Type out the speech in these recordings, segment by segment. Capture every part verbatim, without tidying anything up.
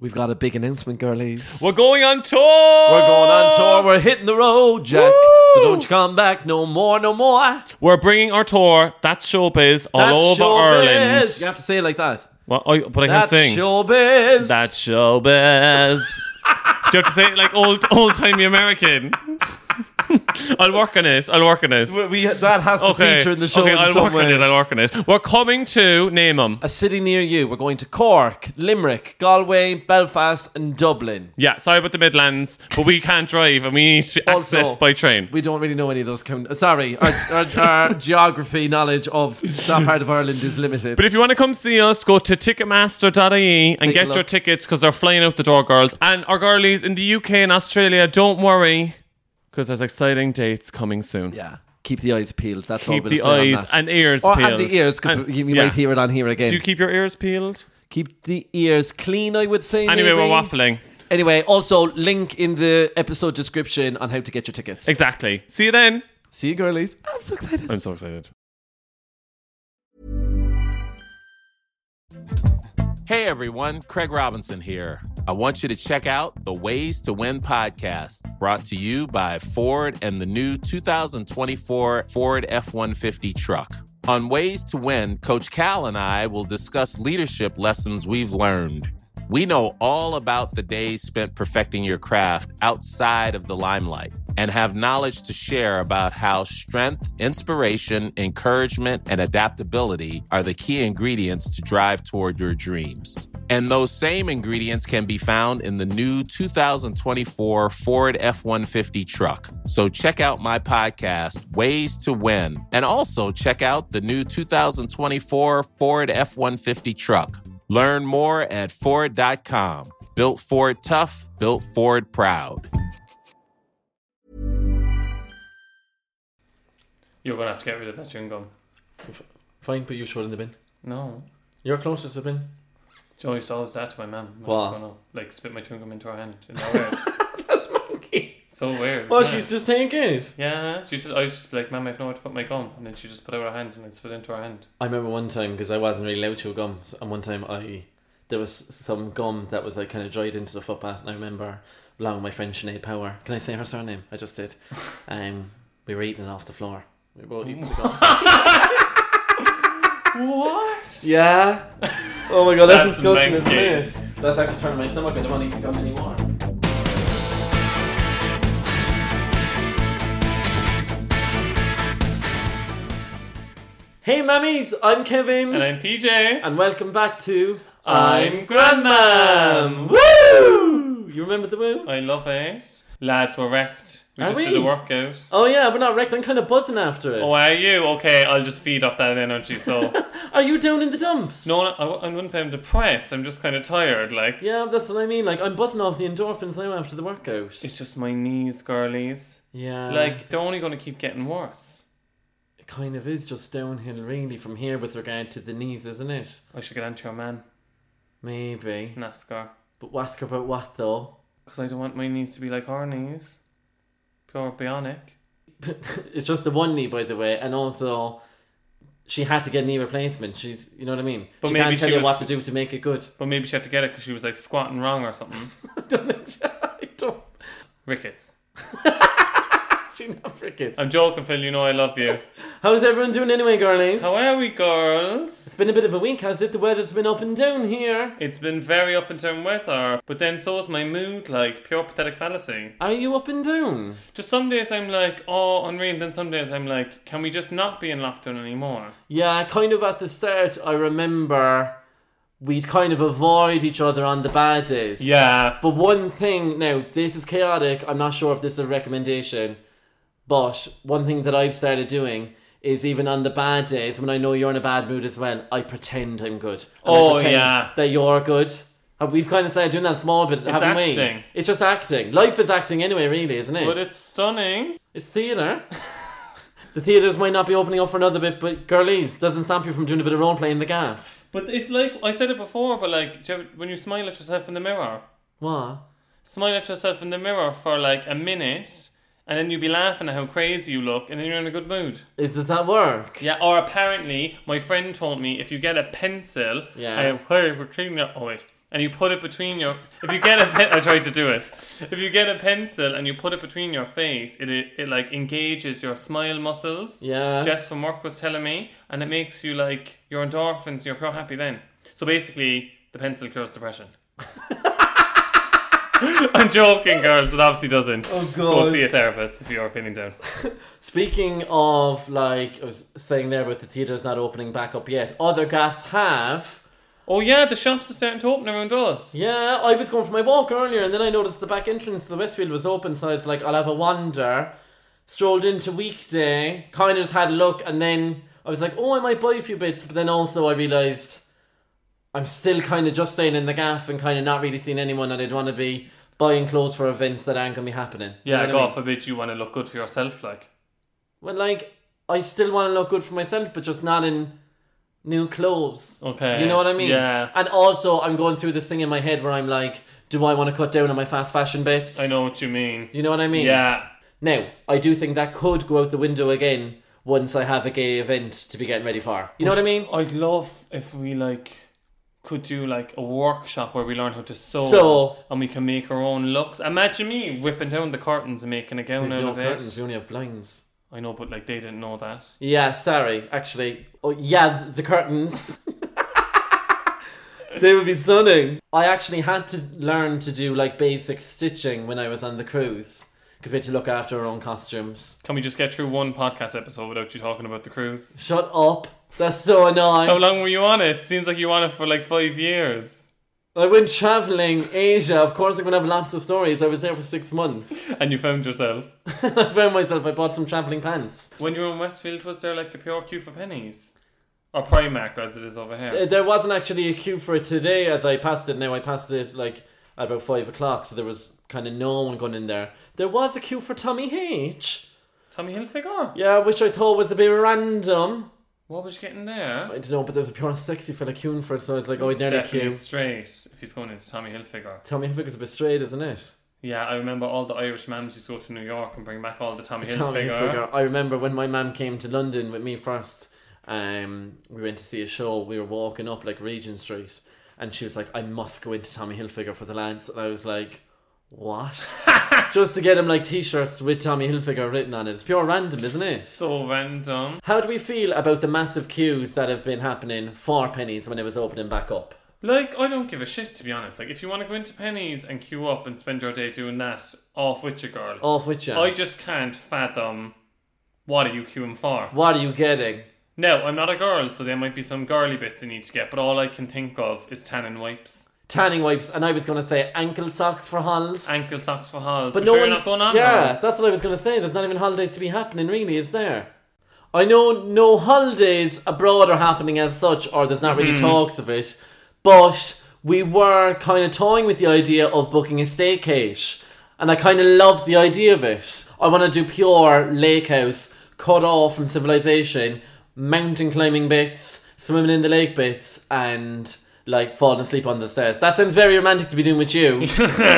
We've got a big announcement, girlies. We're going on tour! We're going on tour. We're hitting the road, Jack. Woo! So don't you come back no more, no more. We're bringing our tour, That's Showbiz, all That's over showbiz. Ireland. You have to say it like that. Well, I, but I That's can't sing. Showbiz. That's Showbiz. Do you have to say it like old, old-timey American? I'll work on it. I'll work on it. We, we, that has to okay. feature in the show Okay, in I'll some work way. on it. I'll work on it. We're coming to, name them. A city near you. We're going to Cork, Limerick, Galway, Belfast and Dublin. Yeah, sorry about the Midlands, but we can't drive and we need to Also, access by train. We don't really know any of those. Com- uh, sorry, our, our, our geography knowledge of that part of Ireland is limited. But if you want to come see us, go to ticketmaster dot I E and Take a get look. your tickets because they're flying out the door, girls. And our girlies in the U K and Australia, don't worry because there's exciting dates coming soon. Yeah, keep the eyes peeled. That's all Keep we'll the say on eyes that. and ears Or, peeled. and the ears, because And- you, you yeah. might hear it on here again. Do you keep your ears peeled? Keep the ears clean, I would say. Anyway, maybe. we're waffling. Anyway, also link in the episode description on how to get your tickets. Exactly. See you then. See you, girlies. I'm so excited. I'm so excited. Hey everyone, Craig Robinson here. I want you to check out the Ways to Win podcast, brought to you by Ford and the new two thousand twenty-four Ford F one fifty truck. On Ways to Win, Coach Cal and I will discuss leadership lessons we've learned. We know all about the days spent perfecting your craft outside of the limelight and have knowledge to share about how strength, inspiration, encouragement, and adaptability are the key ingredients to drive toward your dreams. And those same ingredients can be found in the new two thousand twenty-four Ford F one fifty truck. So check out my podcast, Ways to Win, and also check out the new two thousand twenty-four Ford F one fifty truck. Learn more at Ford dot com. Built Ford tough, built Ford proud. You're going to have to get rid of that chewing gum. Fine, but you throw it in the bin. No. You're closer to the bin. Joe used to always do that to my mum. What? Going to, like, spit my chewing gum into her hand. Isn't that weird? That's monkey. So weird. Well, isn't she's it? just taking it. Yeah, she just, I was just be like, Mum, I have nowhere to put my gum. And then she just put out her hand and I'd spit into her hand. I remember one time, because I wasn't really allowed to chew gum, and one time I there was some gum that was like kind of dried into the footpath, and I remember along with my friend Sinead Power. Can I say her surname? I just did. Um, we were eating it off the floor. We were both eating the gum. What? Yeah. Oh my god, that's, That's disgusting, isn't manky. it? That's actually turning my stomach. I don't want to eat gum anymore. Hey mammies, I'm Kevin. And I'm P J. And welcome back to I'm Grandmam. Woo! You remember the woo? I love it. Lads, we're wrecked. We Are just we? did a workout. Oh yeah, we're not wrecked. I'm kind of buzzing after it. Oh, are you? Okay, I'll just feed off that energy, so... Are you down in the dumps? No, I, I wouldn't say I'm depressed. I'm just kind of tired, like... Yeah, that's what I mean. Like, I'm buzzing off the endorphins now after the workout. It's just my knees, girlies. Yeah. Like, they're only going to keep getting worse. It kind of is just downhill, really, from here with regard to the knees, isn't it? I should get onto your man, Maybe. NASCAR. But ask her about what, though? Because I don't want my knees to be like our knees. Pure bionic. It's just the one knee, by the way, and also she had to get a knee replacement. She's, you know what I mean? But she maybe can't tell she you was- what to do to make it good. But maybe she had to get it because she was like squatting wrong or something. I don't know. I don't. Rickets. She not freaking. I'm joking, Phil. You know I love you. How's everyone doing anyway, girlies? How are we, girls? It's been a bit of a week, has it? The weather's been up and down here. It's been very up and down weather, but then so is my mood, like pure pathetic fallacy. Are you up and down? Just some days I'm like, oh, unreal. Then some days I'm like, can we just not be in lockdown anymore? Yeah, kind of at the start, I remember we'd kind of avoid each other on the bad days. Yeah. But one thing, now, this is chaotic. I'm not sure if this is a recommendation. But one thing that I've started doing is even on the bad days, when I know you're in a bad mood as well, I pretend I'm good. And Oh, I pretend yeah. that you're good. And we've kind of started doing that small bit, haven't acting. we? It's just acting. Life is acting anyway, really, isn't it? But it's stunning. It's theatre. The theatres might not be opening up for another bit, but girlies, doesn't stop you from doing a bit of role play in the gaff. But it's like, I said it before, but like, do you ever- when you smile at yourself in the mirror, What? smile at yourself in the mirror for like a minute, and then you'll be laughing at how crazy you look, and then you're in a good mood. Is, does that work? Yeah, or apparently, my friend told me if you get a pencil, Yeah. and hey, we're cleaning up, oh wait, and you put it between your... If you get a pen... I tried to do it. If you get a pencil and you put it between your face, it, it, it like engages your smile muscles. Yeah. Jess from work was telling me, and it makes you like, your endorphins, you're pure happy then. So basically, the pencil cures depression. I'm joking, girls. It obviously doesn't. Oh, God. Go see a therapist if you're feeling down. Speaking of, like, I was saying there about the theatres not opening back up yet, other gaffs have... Oh yeah, the shops are starting to open around us. Yeah, I was going for my walk earlier and then I noticed the back entrance to the Westfield was open, so I was like, I'll have a wander. Strolled into weekday, kind of just had a look, and then I was like, oh, I might buy a few bits, but then also I realised I'm still kind of just staying in the gaff and kind of not really seeing anyone, and I'd want to be buying clothes for events that aren't going to be happening. Yeah, you know God I mean? forbid you want to look good for yourself, like. Well, like, I still want to look good for myself, but just not in new clothes. Okay. You know what I mean? Yeah. And also, I'm going through this thing in my head where I'm like, do I want to cut down on my fast fashion bits? I know what you mean. You know what I mean? Yeah. Now, I do think that could go out the window again once I have a gay event to be getting ready for. You know what I mean? I'd love if we, like, could do, like, a workshop where we learn how to sew. So- and we can make our own looks. Imagine me ripping down the curtains and making a gown We've out no of curtains, it. we only have blinds. I know, but, like, they didn't know that. Yeah, sorry, actually. Oh, yeah, the curtains. They would be stunning. I actually had to learn to do, like, basic stitching when I was on the cruise, because we had to look after our own costumes. Can we just get through one podcast episode without you talking about the cruise? Shut up. That's so annoying. How long were you on it? Seems like you were on it for, like, five years. I went travelling Asia. Of course I'm going to have lots of stories. I was there for six months. And you found yourself. I found myself, I bought some travelling pants. When you were in Westfield, was there, like, a pure queue for pennies? Or Primark, as it is over here? Uh, There wasn't actually a queue for it today as I passed it. Now I passed it like at about five o'clock, so there was kind of no one going in there. There was a queue for Tommy H. Tommy Hilfiger? Yeah, which I thought was a bit random. What was you getting there? I don't know, but there was a pure sexy fella queuing for it, so I was like, oh, I'd nearly Stephanie queue. straight if he's going into Tommy Hilfiger. Tommy Hilfiger's a bit straight, isn't it? Yeah, I remember all the Irish mums used to go to New York and bring back all the Tommy Hilfiger. Tommy Hilfiger. I remember when my mum came to London with me first. Um, we went to see a show. We were walking up like Regent Street, and she was like, "I must go into Tommy Hilfiger for the lads." And I was like, "What?" Just to get him like t-shirts with Tommy Hilfiger written on it. It's pure random, isn't it? So random. How do we feel about the massive queues that have been happening for Pennies when it was opening back up? Like, I don't give a shit, to be honest. Like, if you want to go into Pennies and queue up and spend your day doing that, off with you, girl. Off with you. I just can't fathom what are you queuing for. What are you getting? No, I'm not a girl, so there might be some girly bits you need to get, but all I can think of is tanning wipes. Tanning wipes, and I was going to say ankle socks for halls. Ankle socks for halls. But But, no sure you're one's, not going on yeah, halls. that's what I was going to say. There's not even holidays to be happening, really, is there? I know no holidays abroad are happening as such, or there's not really Mm. talks of it, but we were kind of toying with the idea of booking a staycation, and I kind of love the idea of it. I want to do pure lake house, cut off from civilization, mountain climbing bits, swimming in the lake bits, and like falling asleep on the stairs. That sounds very romantic to be doing with you,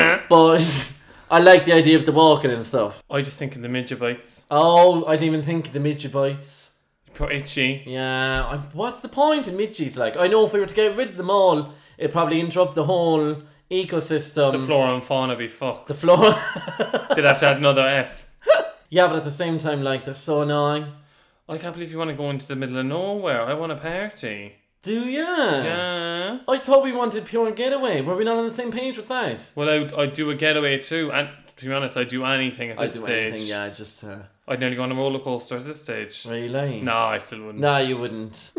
but I like the idea of the walking and stuff. I just think of the midget bites. Oh, I didn't even think of the midget bites. Poor itchy. Yeah, I, what's the point in midgies? Like, I know if we were to get rid of them all, it'd probably interrupt the whole ecosystem. The flora and fauna be fucked. The floor. They'd have to add another F. Yeah, but at the same time, like, they're so annoying. I can't believe you want to go into the middle of nowhere. I want a party. Do ya? Yeah. I thought we wanted pure getaway. Were we not on the same page with that? Well, I'd, I'd do a getaway too. And to be honest, I'd do anything at I'd this do stage. anything, yeah, just uh, I'd nearly go on a roller coaster at this stage. really. No, I still wouldn't. No, you wouldn't.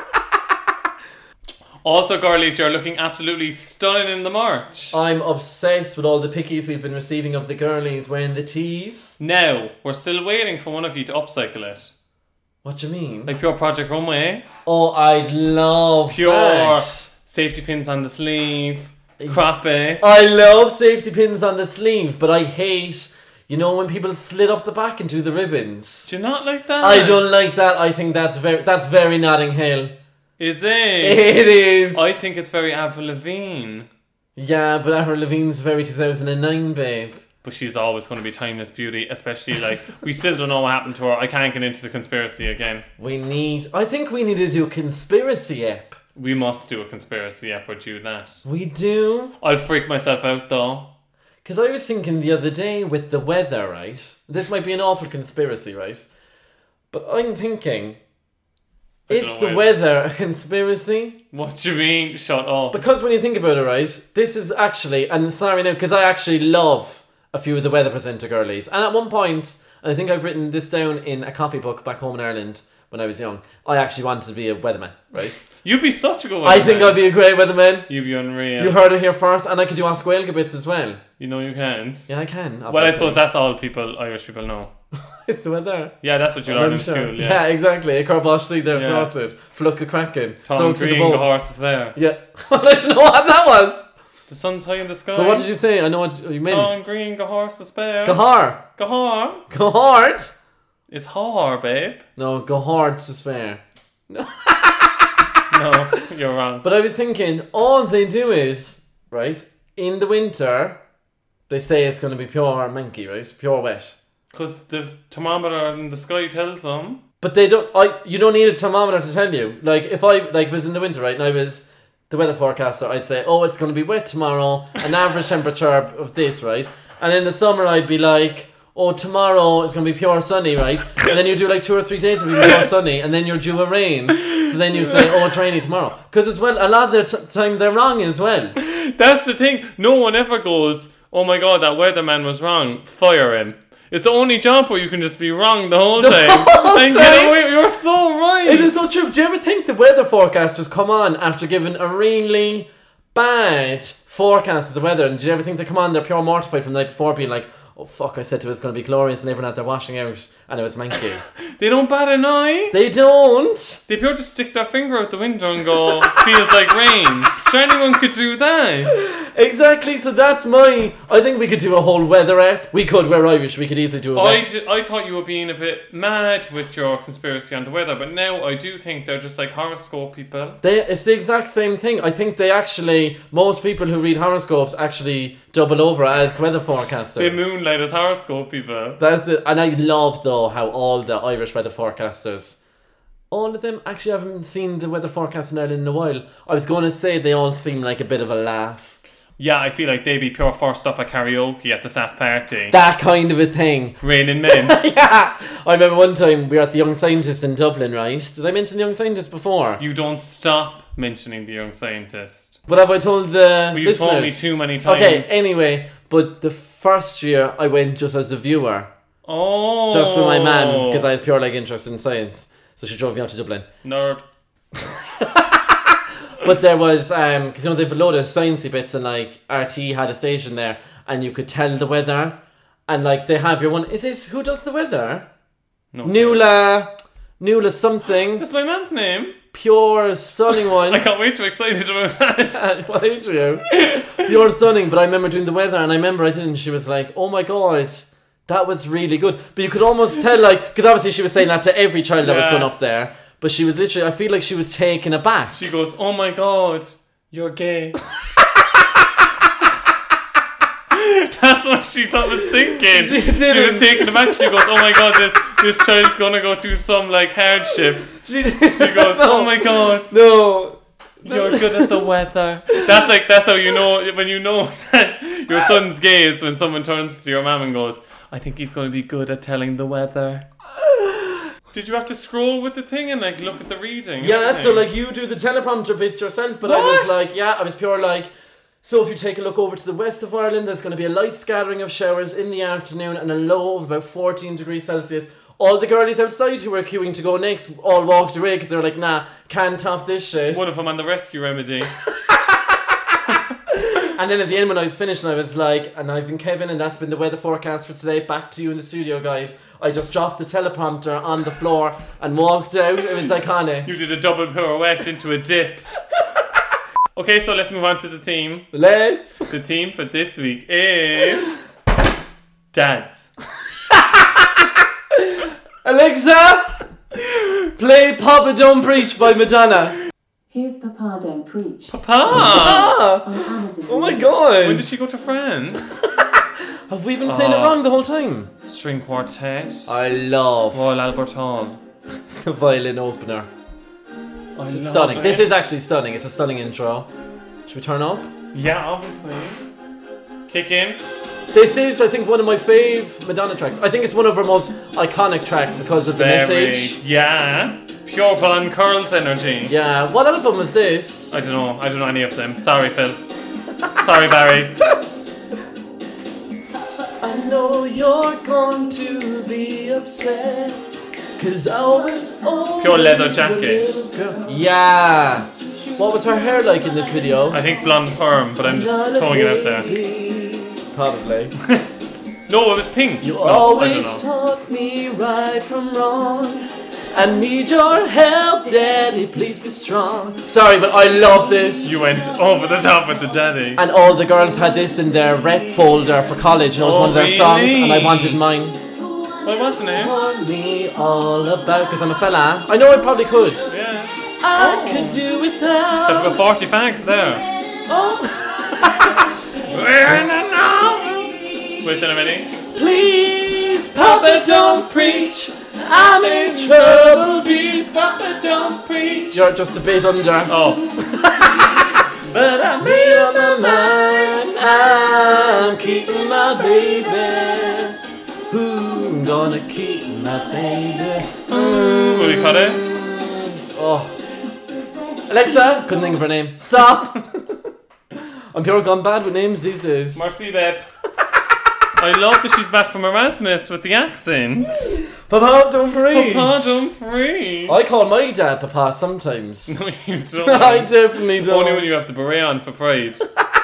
Also, girlies, you're looking absolutely stunning in the merch. I'm obsessed with all the pickies we've been receiving of the girlies wearing the tees. Now, we're still waiting for one of you to upcycle it. What do you mean? Like pure Project Runway. Oh, I'd love Pure that. safety pins on the sleeve. Crop it. I love safety pins on the sleeve, but I hate, you know, when people slit up the back and do the ribbons. Do you not like that? I don't like that. I think that's very that's very Notting Hill. Is it? It is. I think it's very Avril Lavigne. Yeah, but Avril Lavigne's very two thousand nine, babe. But she's always going to be timeless beauty, especially like, we still don't know what happened to her. I can't get into the conspiracy again. We need, I think we need to do a conspiracy app. We must do a conspiracy app or do that. We do. I'll freak myself out though. Because I was thinking the other day with the weather, right? This might be an awful conspiracy, right? But I'm thinking, is the weather a conspiracy? What do you mean? Shut up. Because when you think about it, right, this is actually, and sorry now, because I actually love a few of the weather presenter girlies. And at one point, and I think I've written this down in a copybook back home in Ireland when I was young, I actually wanted to be a weatherman, right? You'd be such a good weatherman. I think I'd be a great weatherman. You'd be unreal. You heard it here first, and I could do Ask Gaeilge bits as well. You know you can't. Yeah, I can. Well, I suppose that's all people, Irish people know. It's the weather. Yeah, that's what you learn in sure. school. Yeah, yeah exactly. A Carboshly, they're yeah. sorted. Fluck a cracking. Tom Green, the horse is there. Yeah. I don't know what that was. The sun's high in the sky. But what did you say? I know what you meant. Tom Green, the horse is there. Gahar. Gahar. Gahard. It's har, babe. No, Gahard's to spare. No, you're wrong. But I was thinking, all they do is, right, in the winter, they say it's going to be pure manky, right? Pure wet. Because the thermometer in the sky tells them. But they don't, I, you don't need a thermometer to tell you. Like, if I, like, if it was in the winter, right, and I was the weather forecaster, I'd say, oh, it's going to be wet tomorrow, an average temperature of this, right? And in the summer, I'd be like, oh, tomorrow it's going to be pure sunny, right? And then you do like two or three days of pure sunny, and then you're due a rain. So then you say, oh, it's rainy tomorrow. Because as well, a lot of the t- time they're wrong as well. That's the thing. No one ever goes, oh my god, that weatherman was wrong. Fire him. It's the only job where you can just be wrong the whole the time. Whole and time. get away. You're so right. It is so true. Do you ever think the weather forecasters come on after giving a really bad forecast of the weather? And do you ever think they come on, they're pure mortified from the night before, being like, oh fuck, I said to it, it's going to be glorious, and everyone out there washing out, and it was manky. They don't bat an eye. They don't. They pure just stick their finger out the window and go, feels like rain. Sure, anyone could do that. Exactly, so that's my... I think we could do a whole weather app. We could, we're Irish, we could easily do a I, weather. d- I thought you were being a bit mad with your conspiracy on the weather, but now I do think they're just like horoscope people. They, it's the exact same thing. I think they actually... Most people who read horoscopes actually double over as weather forecasters. They moonlight as horoscope people. That's it. And I love, though, how all the Irish weather forecasters... All of them... Actually, I haven't seen the weather forecast in Ireland in a while. I was going to say they all seem like a bit of a laugh. Yeah, I feel like they'd be pure first up at karaoke at the staff party. That kind of a thing. Raining men. Yeah. I remember one time we were at the Young Scientist in Dublin, right? Did I mention the Young Scientist before? You don't stop mentioning the Young Scientist. But have I told the Well, you listeners? told me too many times. Okay, anyway, but the first year I went just as a viewer. Oh. Just with my mum, because I was pure like interested in science. So she drove me out to Dublin. Nerd. But there was, um, because you know they've a load of sciencey bits, and like R T had a station there, and you could tell the weather, and like they have your one. Is it who does the weather? No. Nuala, Nuala something. That's my mum's name. Pure stunning one. I can't wait to excited about that. What age are you? Pure stunning. But I remember doing the weather, and I remember I did, and she was like, "Oh my god, that was really good." But you could almost tell, like, because obviously she was saying that to every child that was Yeah. going up there. But she was literally, I feel like she was taken aback. She goes, oh my god, you're gay. That's what she thought was thinking. She She, didn't. was taken aback. She goes, oh my god, this this child's gonna go through some like hardship. She, did. She goes, oh my god, No. you're good at the weather. That's like, that's how you know, when you know that your son's gay is when someone turns to your mum and goes, I think he's going to be good at telling the weather. Did you have to scroll with the thing and like look at the reading? Yeah, everything? so like you do the teleprompter bits yourself, but I was What? like, yeah, I was pure like, so if you take a look over to the west of Ireland, there's going to be a light scattering of showers in the afternoon and a low of about fourteen degrees Celsius. All the girlies outside who were queuing to go next all walked away because they were like, nah, can't top this shit. One of them on the rescue remedy. And then at the end when I was finished, I was like, and I've been Kevin, and that's been the weather forecast for today. Back to you in the studio, guys. I just dropped the teleprompter on the floor and walked out. It was iconic. You did a double pirouette into a dip. Okay, so let's move on to the theme. Let's. The theme for this week is dads. Alexa, play Papa Don't Preach by Madonna. Here's Papa Don't Preach Papa! Ah! on Amazon. Oh my Music. god. When did she go to France? Have we been saying it Oh. wrong the whole time? String quartet. I love Royal Albert Hall. the violin opener. I It's love stunning. it. This is actually stunning. It's a stunning intro. Should we turn up? Yeah, obviously. Kick in. This is, I think, one of my fave Madonna tracks. I think it's one of her most iconic tracks because of the Very. message. Yeah. Pure Blonde Curls energy. Yeah. What album was this? I don't know. I don't know any of them. Sorry, Phil. Sorry, Barry. I know you're going to be upset, cause I was always Pure leather a jacket. little girl. Yeah. What was her hair like in this video? I think blonde perm, but I'm just throwing it out there. Probably. No, it was pink. You no, I always don't know. taught me right from wrong. I need your help, Daddy, please be strong. Sorry, but I love this. You went over the top with the daddy. And all the girls had this in their rep folder for college. And it was Oh, one of their really? songs, and I wanted mine. What wasn't it? Tell me all about, because I'm a fella. I know I probably could. Yeah. I could do without. I've got forty fags there. Oh, We're in a novel. Wait a minute. please, Papa, don't preach. I'm in trouble deep. Papa, don't preach. You're just a bit under. Oh, But I'm made up my mind. I'm keeping my baby. Who gonna keep my baby? Mm. will you cut it? Oh. Alexa, couldn't think of her name. Stop. I'm pure gone bad with names these days. Merci, babe. I love that she's back from Erasmus with the accent. Papa, don't preach. Papa, don't free. I call my dad Papa sometimes. No, you don't. I definitely don't. Only when you have the beret on for pride.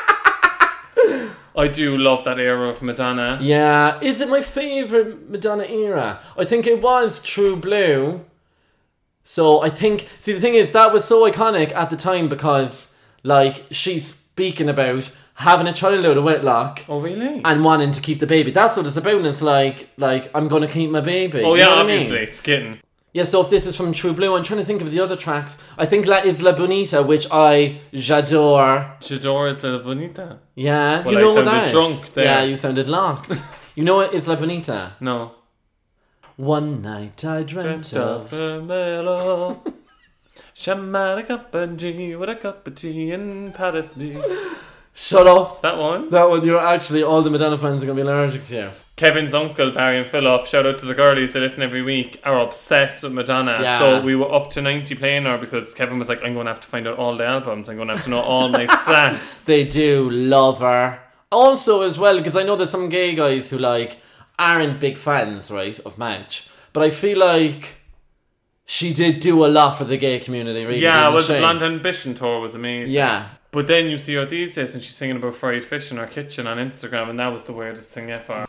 I do love that era of Madonna. Yeah, is it my favourite Madonna era? I think it was True Blue. So I think, see the thing is, that was so iconic at the time because, like, she's speaking about having a child out of wedlock Oh, really? and wanting to keep the baby. That's what it's about, and it's like, like, I'm going to keep my baby. Oh, You yeah, know what I obviously. mean? Skitting. Yeah, so if this is from True Blue, I'm trying to think of the other tracks. I think La Isla Bonita, which I j'adore. J'adore is la bonita. Yeah, Well, you I know what sounded that is? drunk there. Yeah, you sounded locked. You know what Isla Bonita? No. One night I dreamt, Dreamt of... of a mellow. Shamana cup and G with a cup of tea in Paris B. Shut up. That one. That one, you're actually, all the Madonna fans are going to be allergic to you. Kevin's uncle, Barry and Philip, shout out to the girlies, they listen every week, are obsessed with Madonna. Yeah. So we were up to ninety playing her because Kevin was like, I'm going to have to find out all the albums. I'm going to have to know all my stats. They do love her. Also, as well, because I know there's some gay guys who, like, aren't big fans, right, of Madge. But I feel like she did do a lot for the gay community, really. Yeah, didn't well, she? the Blonde Ambition tour was amazing. Yeah. But then you see her these days and she's singing about fried fish in her kitchen on Instagram, and that was the weirdest thing ever.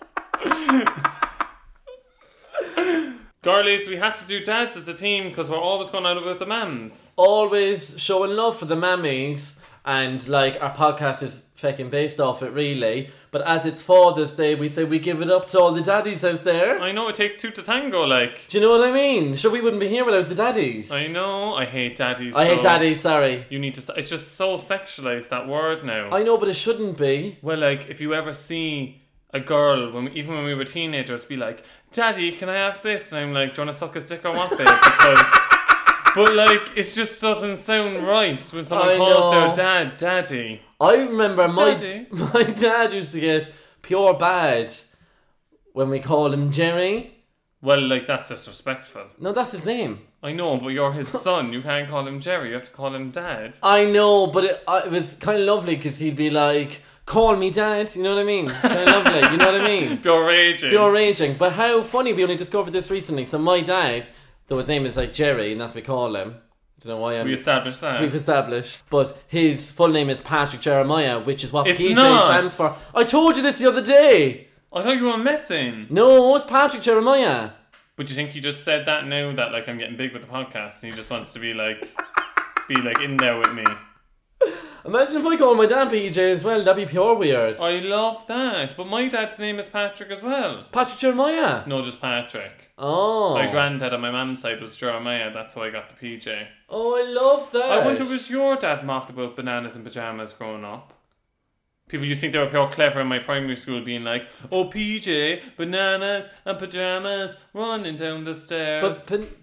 Girlies, we have to do dads as a team because we're always going out with the mams. Always showing love for the mammies, and, like, our podcast is fucking based off it, really. But as it's Father's Day, we say we give it up to all the daddies out there. I know it takes two to tango, like. Do you know what I mean? Sure, we wouldn't be here without the daddies. I know, I hate daddies. I hate though. daddies, sorry. You need to. It's just so sexualized, that word now. I know, but it shouldn't be. Well, like, if you ever see a girl, when we, even when we were teenagers, be like, Daddy, can I have this? And I'm like, do you want to suck his dick or what, babe? Because. But, like, it just doesn't sound right when someone I calls know. their dad Daddy. I remember my Daddy. my dad used to get pure bad when we called him Jerry. Well, like, that's disrespectful. No, that's his name. I know, but you're his son. You can't call him Jerry. You have to call him Dad. I know, but it, uh, it was kind of lovely because he'd be like, call me dad, you know what I mean? Kind of lovely, you know what I mean? Pure raging. Pure raging. But how funny, we only discovered this recently. So my dad, though his name is like Jerry, and that's what we call him. I don't know why I'm... We established that. We've established. But his full name is Patrick Jeremiah, which is what It's P J not. stands for. I told you this the other day. I thought you were messing. No, it's Patrick Jeremiah. But you think you just said that now that, like, I'm getting big with the podcast and he just wants to be like, be like in there with me. Imagine if I called my dad P J as well. That'd be pure weird. I love that. But my dad's name is Patrick as well. Patrick Jeremiah. No, just Patrick. Oh. My granddad on my mum's side was Jeremiah. That's how I got the P J. Oh, I love that. I wonder, was your dad mocked about bananas and pajamas growing up? People used to think they were pure clever in my primary school, being like, oh, P J, bananas and pajamas running down the stairs. But pan-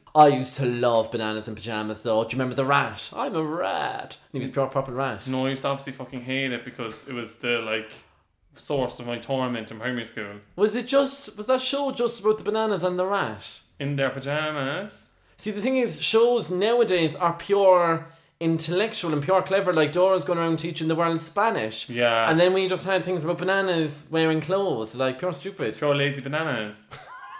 I used to love bananas in pyjamas though. Do you remember the rat? I'm a rat. And he was pure proper rat. No, I used to obviously fucking hate it because it was the like source of my torment in primary school. Was it just, was that show just about the bananas and the rat? In their pajamas. See, the thing is, shows nowadays are pure intellectual and pure clever, like Dora's going around teaching the world Spanish. Yeah. And then we just had things about bananas wearing clothes, like pure stupid. Pure lazy bananas.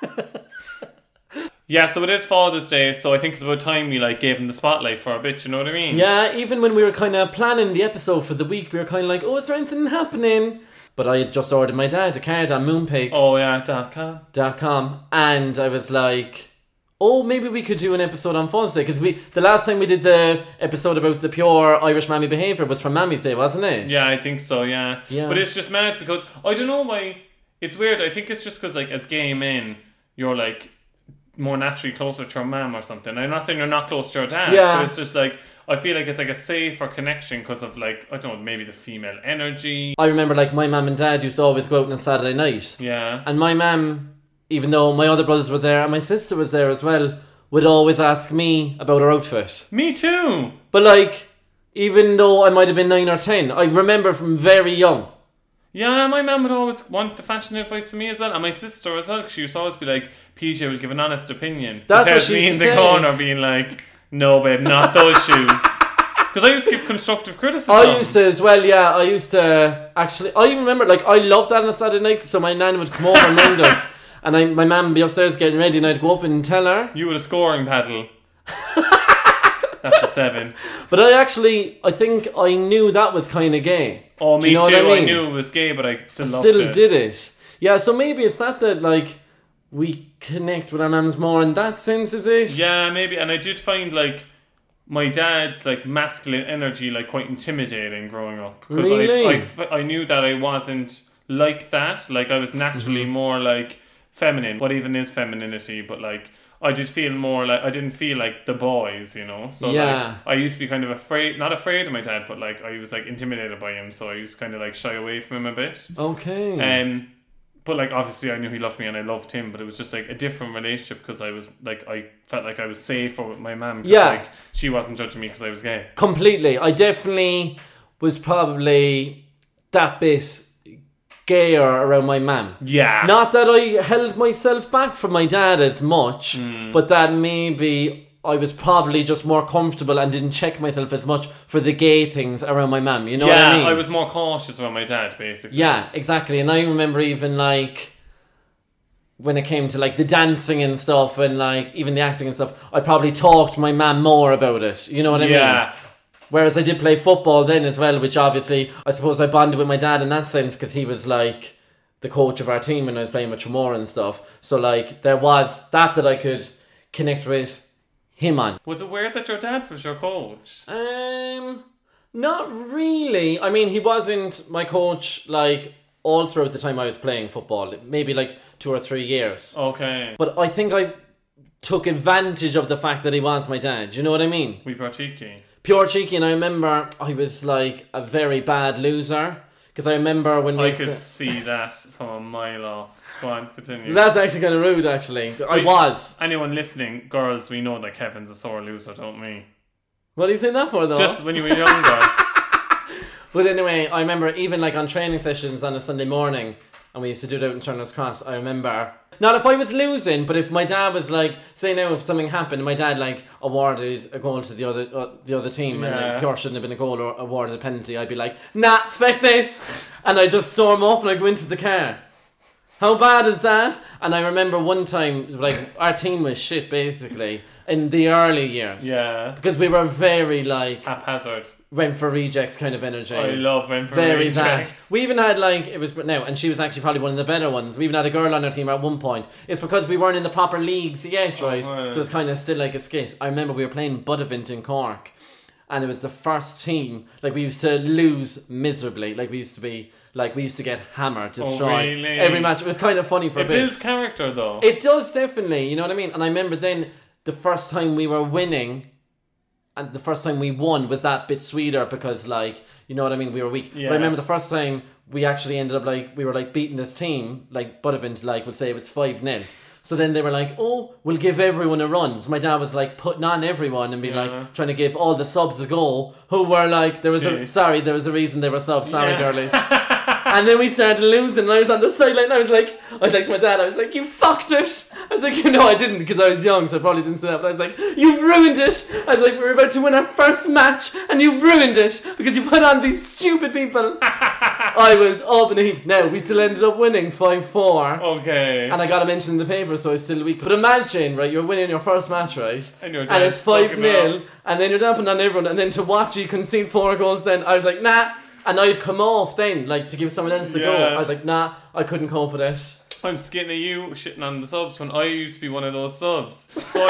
Yeah, so it is Father's Day, so I think it's about time we like gave him the spotlight for a bit, you know what I mean? Yeah, even when we were kind of planning the episode for the week, we were kind of like, oh, is there anything happening? But I had just ordered my dad a card on moonpig Oh yeah, dot com. dot com, and I was like, oh, maybe we could do an episode on Father's Day, because we the last time we did the episode about the pure Irish mammy behaviour was from Mammy's Day, wasn't it? Yeah, I think so, yeah. Yeah. But it's just mad because I don't know why. It's weird. I think it's just because like as gay men, you're like more naturally closer to your mum or something. I'm not saying you're not close to your dad, Yeah. but it's just like I feel like it's like a safer connection because of like I don't know, maybe the female energy. I remember like my mum and dad used to always go out on a Saturday night. Yeah. And my mum, even though my other brothers were there and my sister was there as well, would always ask me about her outfit. Me too. But like, even though I might have been nine or ten, I remember from very young. Yeah, my mum would always want the fashion advice from me as well, and my sister as well. 'Cause she used to always be like, "P J will give an honest opinion." That's what Instead of she me in used the to say. corner being like, "No, babe, not those shoes." Because I used to give constructive criticism. I used to as well, yeah. I used to actually. I remember, like, I loved that on a Saturday night. So my nan would come over and mind us, and I, my mum would be upstairs getting ready, and I'd go up and tell her. You with a scoring paddle. That's a seven. But I actually, I think I knew that was kind of gay. Oh, me Do you know too. what I mean? knew it was gay, but I still I loved still it. did it. Yeah, so maybe it's that that like we connect with our mums more in that sense, is it? Yeah, maybe. And I did find like my dad's like masculine energy like quite intimidating growing up because Really? I, I f- I knew that I wasn't like that. Like I was naturally Mm-hmm. more like feminine. What even is femininity? But like I did feel more like I didn't feel like the boys, you know. So Yeah. like I used to be kind of afraid, not afraid of my dad, but like I was like intimidated by him. So I used to kind of like shy away from him a bit. Okay. Um, but like obviously I knew he loved me and I loved him, but it was just like a different relationship because I was like I felt like I was safer with my mum. 'Cause, Yeah. like she wasn't judging me because I was gay. Completely. I definitely was probably that bit gayer around my mum. Yeah. Not that I held myself back from my dad as much, Hmm. but that maybe I was probably just more comfortable and didn't check myself as much for the gay things around my mum. You know yeah, what I mean? I was more cautious around my dad basically. Yeah, exactly. And I remember even like when it came to like the dancing and stuff and like even the acting and stuff, I probably talked to my mum more about it. You know what I mean? Yeah. Whereas I did play football then as well, which obviously I suppose I bonded with my dad in that sense because he was like the coach of our team when I was playing with Tremor and stuff. So like there was that that I could connect with him on. Was it weird that your dad was your coach? Um, not really. I mean, he wasn't my coach like all throughout the time I was playing football. Maybe like two or three years. Okay. But I think I took advantage of the fact that he was my dad. You know what I mean? We were cheeky. Pure cheeky. And I remember I was like a very bad loser because I remember when we I used could to- see that from a mile off. Go on, continue. That's actually kind of rude. Actually, I Wait. was. Anyone listening, girls, we know that Kevin's a sore loser, don't we? What are you saying that for though? Just when you were younger. But anyway, I remember even like on training sessions on a Sunday morning, and we used to do it out in Turner's Cross, I remember, not if I was losing, but if my dad was like, say now if something happened, my dad like awarded a goal to the other uh, the other team, and Yeah. like pure shouldn't have been a goal or awarded a penalty, I'd be like, nah, fuck this, and I just storm off and I go into the car. How bad is that? And I remember one time, like, our team was shit basically in the early years. Yeah. Because we were very like Haphazard. went for rejects kind of energy. I love went for Very rejects. that. We even had like it was now, and she was actually probably one of the better ones. We even had a girl on our team at one point. It's because we weren't in the proper leagues yet, right? right. So it's kind of still like a skit. I remember we were playing Buttevant in Cork, and it was the first team. Like we used to lose miserably. Like we used to be like we used to get hammered, destroyed really? every match. It was kind of funny for a It bit. builds character though. It does definitely. You know what I mean? And I remember then the first time we were winning. And the first time we won was that bit sweeter because, like, you know what I mean? We were weak. Yeah. But I remember the first time we actually ended up, like, we were, like, beating this team, like, Buttevant, like, would say it was five nil. So then they were like, oh, we'll give everyone a run. So my dad was like putting on everyone and being Yeah. like trying to give all the subs a go, who were like, there was a, Jeez. sorry, there was a reason they were subs, sorry Yeah. girlies. And then we started losing and I was on the sideline and I was like, I was like to my dad, I was like, you fucked it. I was like, you know, I didn't because I was young, so I probably didn't say that, but I was like, you ruined it. I was like, we were about to win our first match and you ruined it because you put on these stupid people. I was up in a heap. Now, we still ended up winning five four. Okay. And I got a mention in the paper, so I was still weak. But imagine, right, you're winning your first match, right? And you're And it's just five fucking nil, up. and then you're dumping on everyone, and then to watch you concede four goals then, I was like, nah. And I'd come off then, like, to give someone else a go. Yeah. I was like, nah, I couldn't cope with it. I'm skinning at you shitting on the subs when I used to be one of those subs. So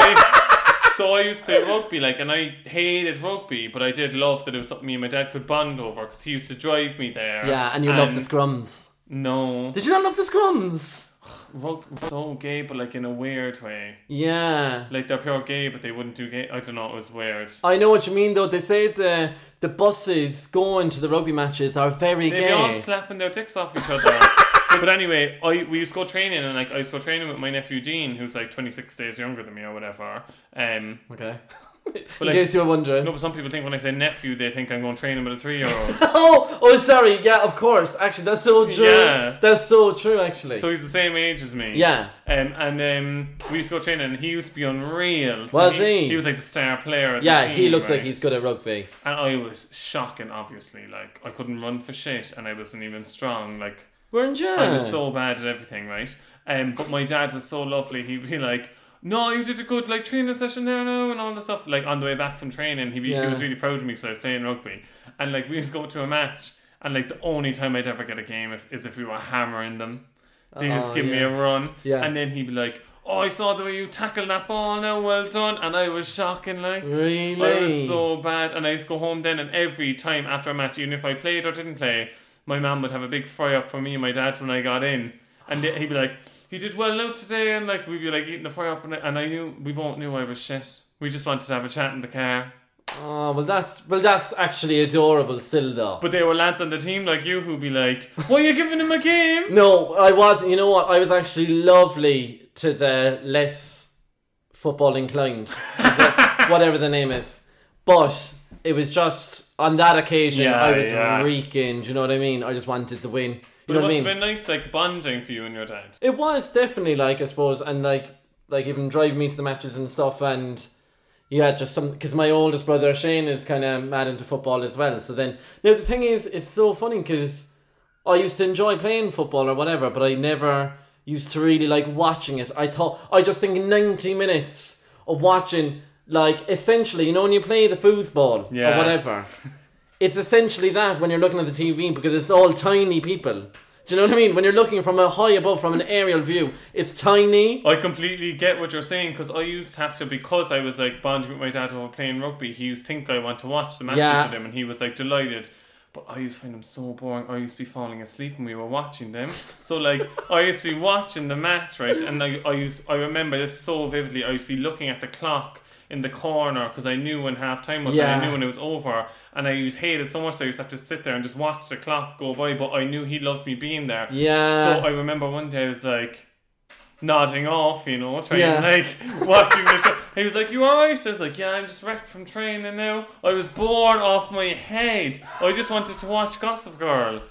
I, so I used to play rugby, like, and I hated rugby, but I did love that it was something me and my dad could bond over because he used to drive me there. Yeah, and you loved the scrums. No, Did you not love the scrums? rugby was so gay, but like in a weird way. Yeah. Like they're pure gay, but they wouldn't do gay. I don't know. It was weird. I know what you mean, though. They say the the buses going to the rugby matches are very They'd gay. be all slapping their dicks off each other. But anyway, I we used to go training, and like I used to go training with my nephew Dean, who's like twenty-six days younger than me or whatever. Um, Okay. But In like, case you were wondering. no, but some people think when I say nephew, they think I'm going training with a three-year-old. Oh, oh, sorry. Yeah, of course. Actually, that's so true. Yeah. That's so true, actually. So he's the same age as me. Yeah. Um, and um, we used to go training, and he used to be unreal. So Was he? He was like the star player. At Yeah, the team, he looks right? like he's good at rugby. And I was shocking, obviously. Like I couldn't run for shit, and I wasn't even strong. Like Weren't you? I was so bad at everything, right? Um, but my dad was so lovely. He'd be like, "No, you did a good like training session there now," and all the stuff. Like on the way back from training, he be, Yeah. he was really proud of me because I was playing rugby. And like we used to go to a match, and like the only time I'd ever get a game if, is if we were hammering them. They just Oh, give me yeah. a run, Yeah. and then he'd be like, "Oh, I saw the way you tackled that ball. Now, well done." And I was shocking, like. Really? I was so bad, and I used to go home then, and every time after a match, even if I played or didn't play, my mum would have a big fry up for me and my dad when I got in, and he'd be like, "You did well now today," and like we'd be like eating the fry up, and I, and I knew we both knew I was shit. We just wanted to have a chat in the car. Oh, well, that's well, that's actually adorable still, though. But there were lads on the team like you who'd be like, "Why are you giving him a game?" No, I wasn't. You know what? I was actually lovely to the less football inclined, whatever the name is. But it was just on that occasion Yeah, I was yeah. reeking. Do you know what I mean? I just wanted to win. You But know it what must I mean? have been nice, like bonding for you and your dad. It was definitely like I suppose, and like like even driving me to the matches and stuff, and yeah, just some because my oldest brother Shane is kind of mad into football as well. So then now the thing is, it's so funny because I used to enjoy playing football or whatever, but I never used to really like watching it. I thought I just think ninety minutes of watching, like essentially, you know, when you play the foosball Yeah. or whatever, it's essentially that when you're looking at the T V because it's all tiny people. Do you know what I mean? When you're looking from a high above, from an aerial view, it's tiny. I completely get what you're saying because I used to have to, because I was like bonding with my dad over playing rugby, he used to think I want to watch the matches Yeah. with him, and he was like delighted. But I used to find them so boring. I used to be falling asleep when we were watching them. So like I used to be watching the match, right? And I, I used I remember this so vividly. I used to be looking at the clock in the corner because I knew when half time was Yeah. and I knew when it was over, and I used hate it so much that I used to have to sit there and just watch the clock go by, but I knew he loved me being there. Yeah. So I remember one day I was like nodding off, you know, trying Yeah. like watching the show. He was like, "You alright?" I was like, "Yeah, I'm just wrecked from training now." I was bored off my head. I just wanted to watch Gossip Girl.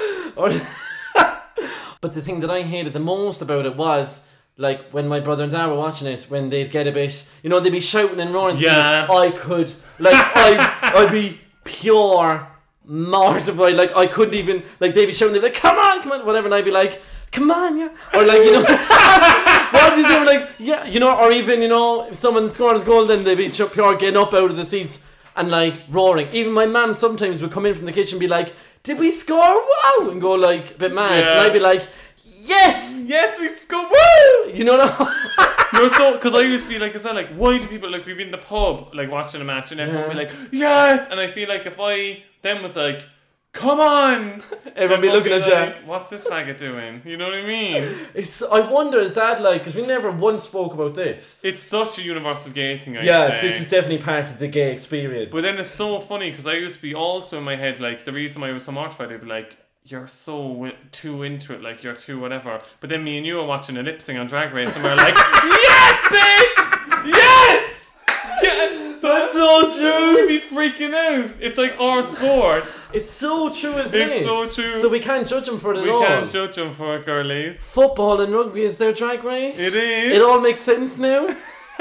But the thing that I hated the most about it was, like, when my brother and dad were watching it, when they'd get a bit, you know, they'd be shouting and roaring. Yeah. I could, like, I, I'd be pure mortified. Like, I couldn't even, like, they'd be shouting, they'd be like, "Come on, come on," whatever, and I'd be like, "Come on, yeah." Or, like, you know, what do you do? Like, yeah, you know, or even, you know, if someone scores a goal, then they'd be pure getting up out of the seats and, like, roaring. Even my mum sometimes would come in from the kitchen and be like, "Did we score? Wow!" And go, like, a bit mad. Yeah. And I'd be like, "Yes!" Yes, we scored. Woo! You know what? No, so because I used to be like as well, like, why do people like we'd be in the pub like watching a match and everyone would be Yeah. like, "Yes," and I feel like if I then was like, "Come on," Everyone be looking at you. like, "What's this faggot doing?" You know what I mean? It's, I wonder, is that like, because we never once spoke about this. It's such a universal gay thing. I'd Yeah, say. this is definitely part of the gay experience. But then it's so funny because I used to be also in my head like the reason why I was so mortified, I'd be like, you're so w- too into it, like you're too whatever. But then me and you are watching a lip sync on Drag Race, and we're like, yes, bitch, yes. Yeah. So That's so true. We'd be freaking out. It's like our sport. It's so true, isn't it? It's so true. So we can't judge them for it We at all. can't judge them for it, girlies. Football and rugby is their Drag Race. It is. It all makes sense now.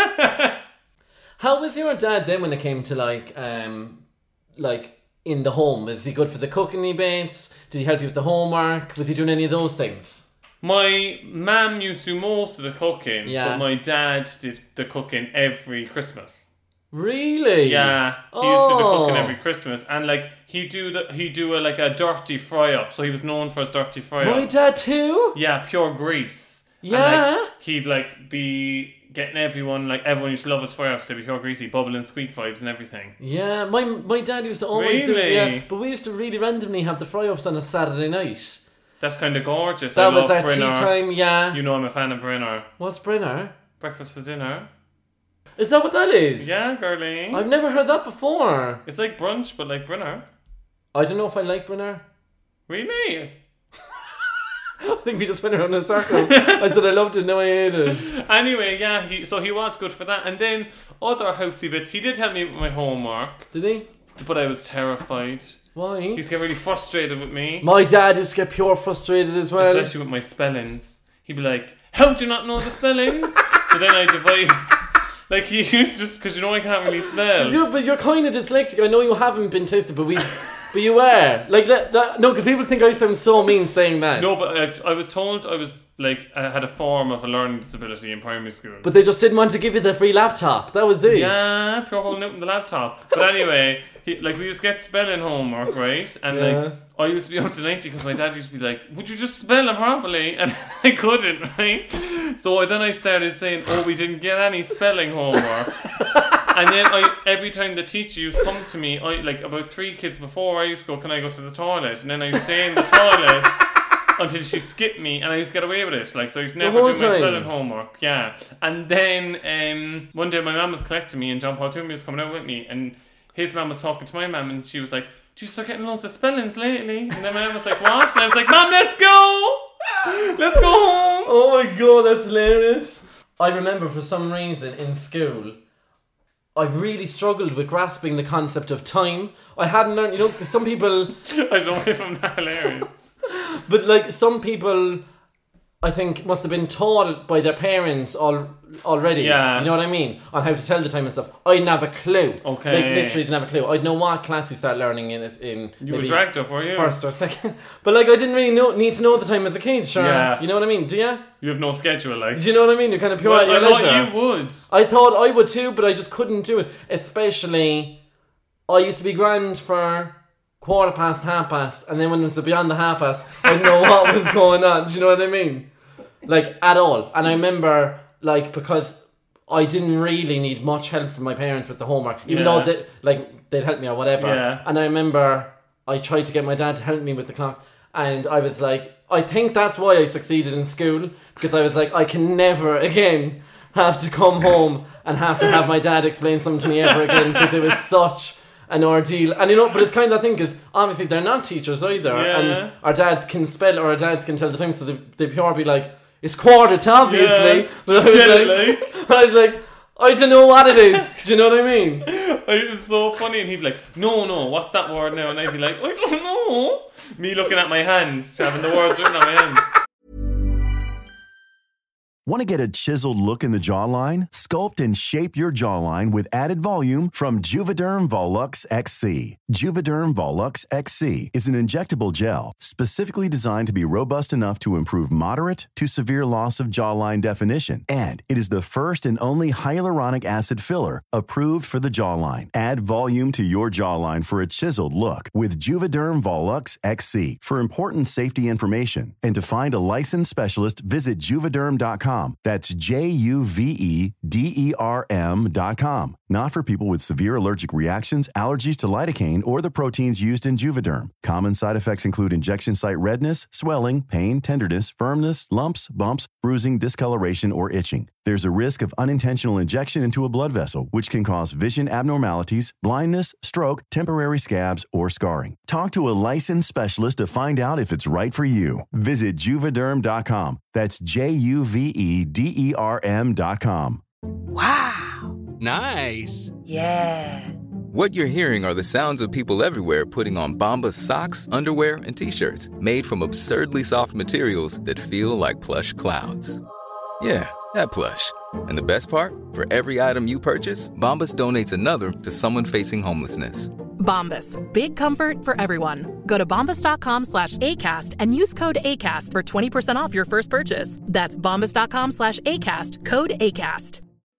How was your dad then when it came to like, um, like in the home? Was he good for the cooking bits? Did he help you with the homework? Was he doing any of those things? My mum used to do most of the cooking, Yeah. but my dad did the cooking every Christmas. Really? Yeah, he used to do the Oh. cooking every Christmas, and like he do the he do a, like a dirty fry up. So he was known for his dirty fry up. My dad too? Yeah, pure grease. Yeah. And, like, he'd like be getting everyone like everyone used to love his fry ups. They'd be pure greasy, bubble and squeak vibes and everything. Yeah, my my dad used to always do it. Really? Yeah, but we used to really randomly have the fry-ups on a Saturday night. That's kind of gorgeous. That I was love our tea Brinner. time, yeah. You know I'm a fan of Brinner. What's Brinner? Breakfast for dinner. Is that what that is? Yeah, girly. I've never heard that before. It's like brunch, but like Brinner. I don't know if I like Brinner. Really? I think we just went around in a circle. I said I loved it, now I hate it. Anyway, yeah, he so he was good for that. And then other housey bits. He did help me with my homework, Did he? but I was terrified. Why? He used to get really frustrated with me, My dad used to get pure frustrated as well. especially with my spellings. He'd be like, "How do you not know the spellings?" So then I devised, like he used just because you know I can't really spell. You, but you're kind of dyslexic. I know you haven't been tested, but we, but you were. Like that, that, no, because people think I sound so mean saying that. No, but I, I was told I was like I had a form of a learning disability in primary school. But they just didn't want to give you the free laptop. That was it. Yeah, pure holding out in the laptop. But anyway, he, like we used to get spelling homework, right? And Yeah. like I used to be up to ninety because my dad used to be like, "Would you just spell it properly?" And I couldn't, right? So then I started saying, "Oh, we didn't get any spelling homework." And then I, every time the teacher used to come to me, I like about three kids before I used to go, "Can I go to the toilet?" And then I used to stay in the toilet until she skipped me, and I used to get away with it. Like, so I used to never whole do my time? spelling homework. Yeah. And then um, one day my mum was collecting me, and John Paul Toomey was coming out with me, and his mum was talking to my mum, and she was like, "Do you start getting loads of spellings lately?" And then my mum was like, "What?" And I was like, "Mum, let's go! Let's go home!" Oh my god, that's hilarious. I remember for some reason in school, I really struggled with grasping the concept of time. I hadn't learned, you know, because some people, I don't know if I'm that hilarious. but like some people, I think must have been taught by their parents all, already. Yeah. You know what I mean? On how to tell the time and stuff. I didn't have a clue. Okay. Like literally didn't have a clue. I'd know what class you start learning in it in You were maybe dragged up, were you? first or second. But like I didn't really know, need to know the time as a kid, sure. Yeah. You know what I mean? Do you? You have no schedule, like. Do you know what I mean? You're kind of pure Well, at your I thought leisure. you would. I thought I would too, but I just couldn't do it. Especially, I used to be grand for quarter past, half past, and then when it was beyond the half past, I didn't know what was going on. Do you know what I mean? Like, at all. And I remember, like, because I didn't really need much help from my parents with the homework, even Yeah. though, they, like, they'd help me or whatever. Yeah. And I remember I tried to get my dad to help me with the clock, and I was like, I think that's why I succeeded in school, because I was like, I can never again have to come home and have to have my dad explain something to me ever again, because it was such an ordeal. And you know, but it's kind of that thing, because obviously they're not teachers either, Yeah. and our dads can spell or our dads can tell the time, so they, they pure be like, it's quarter to, obviously. Yeah, But just I was get it, like, I was like, I don't know what it is. Do you know what I mean? It was so funny, and he'd be like, "No, no, what's that word now?" And I'd be like, "I don't know." Me looking at my hand, having the words written on my hand. Want to get a chiseled look in the jawline? Sculpt and shape your jawline with added volume from Juvederm Volux X C. Juvederm Volux X C is an injectable gel specifically designed to be robust enough to improve moderate to severe loss of jawline definition. And it is the first and only hyaluronic acid filler approved for the jawline. Add volume to your jawline for a chiseled look with Juvederm Volux X C. For important safety information and to find a licensed specialist, visit juvederm dot com. That's J U V E D E R M dot com. Not for people with severe allergic reactions, allergies to lidocaine, or the proteins used in Juvederm. Common side effects include injection site redness, swelling, pain, tenderness, firmness, lumps, bumps, bruising, discoloration, or itching. There's a risk of unintentional injection into a blood vessel, which can cause vision abnormalities, blindness, stroke, temporary scabs, or scarring. Talk to a licensed specialist to find out if it's right for you. Visit Juvederm dot com. That's J U V E D E R M dot com. Wow. Nice. Yeah. What you're hearing are the sounds of people everywhere putting on Bombas socks, underwear, and T-shirts made from absurdly soft materials that feel like plush clouds. Yeah, that plush. And the best part? For every item you purchase, Bombas donates another to someone facing homelessness. Bombas. Big comfort for everyone. Go to bombas.com slash ACAST and use code ACAST for twenty percent off your first purchase. That's bombas.com slash ACAST. Code ACAST.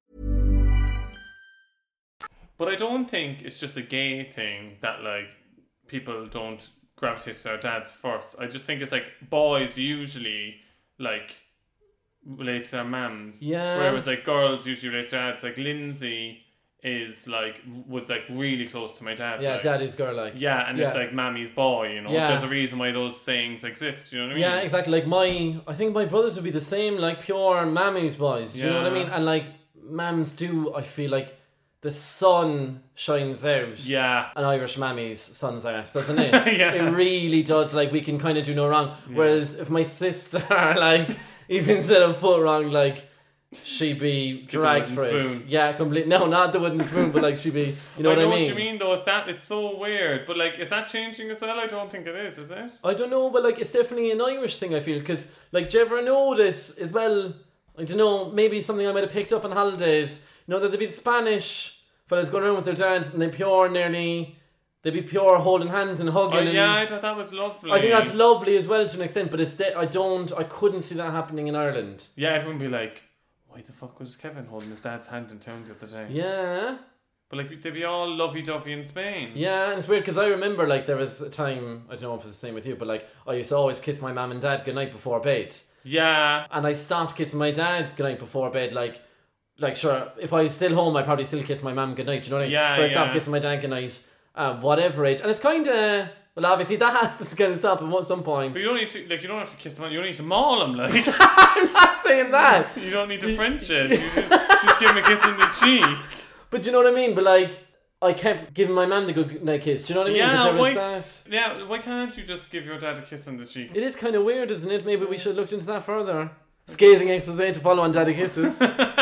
But I don't think it's just a gay thing that, like, people don't gravitate to their dads first. I just think it's, like, boys usually, like, relate to their mums. Yeah. Whereas, like, girls usually relate to dads. Like, Lindsay is, like, was, like, really close to my dad. Yeah, like. daddy's girl, like. Yeah, and yeah. it's, like, mammy's boy, you know. Yeah. There's a reason why those sayings exist, you know what I mean? Yeah, exactly. Like, my... I think my brothers would be the same, like, pure mammy's boys. Do you know what I Yeah. mean? And, like, mams do, I feel like... The sun shines out. Yeah. An Irish mammy's sun's ass, doesn't it? Yeah. It really does. Like, we can kind of do no wrong. Yeah. Whereas if my sister, like, even said a foot wrong, like, she'd be dragged for it. Spoon. Yeah, completely. No, not the wooden spoon, but like she'd be. You know I what know I mean? what you mean, though. It's that it's so weird, but like, is that changing as well? I don't think it is. Is it? I don't know, but like, it's definitely an Irish thing. I feel because, like, do you ever notice as well? I don't know. Maybe something I might have picked up on holidays. You know that there'd be the Spanish fellas going around with their dads, and they pure nearly. They'd be pure holding hands and hugging. Oh and yeah, I thought that was lovely. I think that's lovely as well to an extent, but it's de- I don't. I couldn't see that happening in Ireland. Yeah, everyone would be like, why the fuck was Kevin holding his dad's hand in town the other day? Yeah. But like, they'd be all lovey-dovey in Spain. Yeah, and it's weird because I remember like there was a time, I don't know if it's the same with you, but like I used to always kiss my mum and dad goodnight before bed. Yeah. And I stopped kissing my dad goodnight before bed. Like, like sure, if I was still home, I'd probably still kiss my mum goodnight, do you know what I mean? Yeah, But I stopped yeah. kissing my dad goodnight at whatever age. And it's kind of, well obviously that has to kind of stop at some point. But you don't need to, like, you don't have to kiss him, you don't need to maul him, like. I'm not saying that. You don't need to French it. You just, just give him a kiss in the cheek. But you know what I mean? But like, I kept giving my mum the good night kiss. Do you know what I mean? Yeah, Because there was why, that. yeah, why can't you just give your dad a kiss on the cheek? It is kind of weird, isn't it? Maybe we should have looked into that further. Scathing expose to follow on daddy kisses.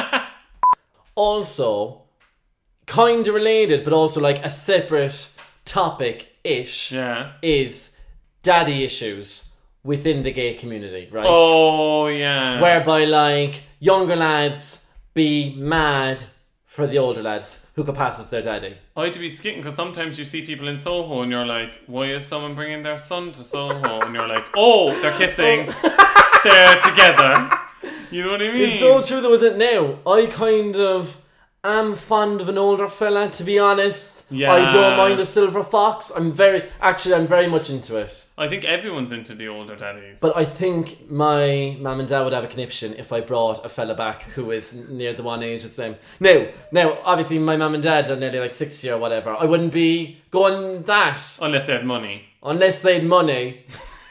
Also, kind of related, but also like a separate topic-ish, Yeah. is daddy issues within the gay community, right? Oh, yeah. Whereby like younger lads be mad for the older lads who could pass as their daddy. I had to be skitting because sometimes you see people in Soho and you're like, why is someone bringing their son to Soho? And you're like, oh, they're kissing. They're together. You know what I mean? It's so true though, isn't it now? I kind of am fond of an older fella, to be honest. Yeah. I don't mind a silver fox. I'm very, actually I'm very much into it. I think everyone's into the older daddies. But I think my mum and dad would have a conniption if I brought a fella back who is near the one age as them. Now, now, obviously my mum and dad are nearly like sixty or whatever. I wouldn't be going that. Unless they had money. Unless they had money.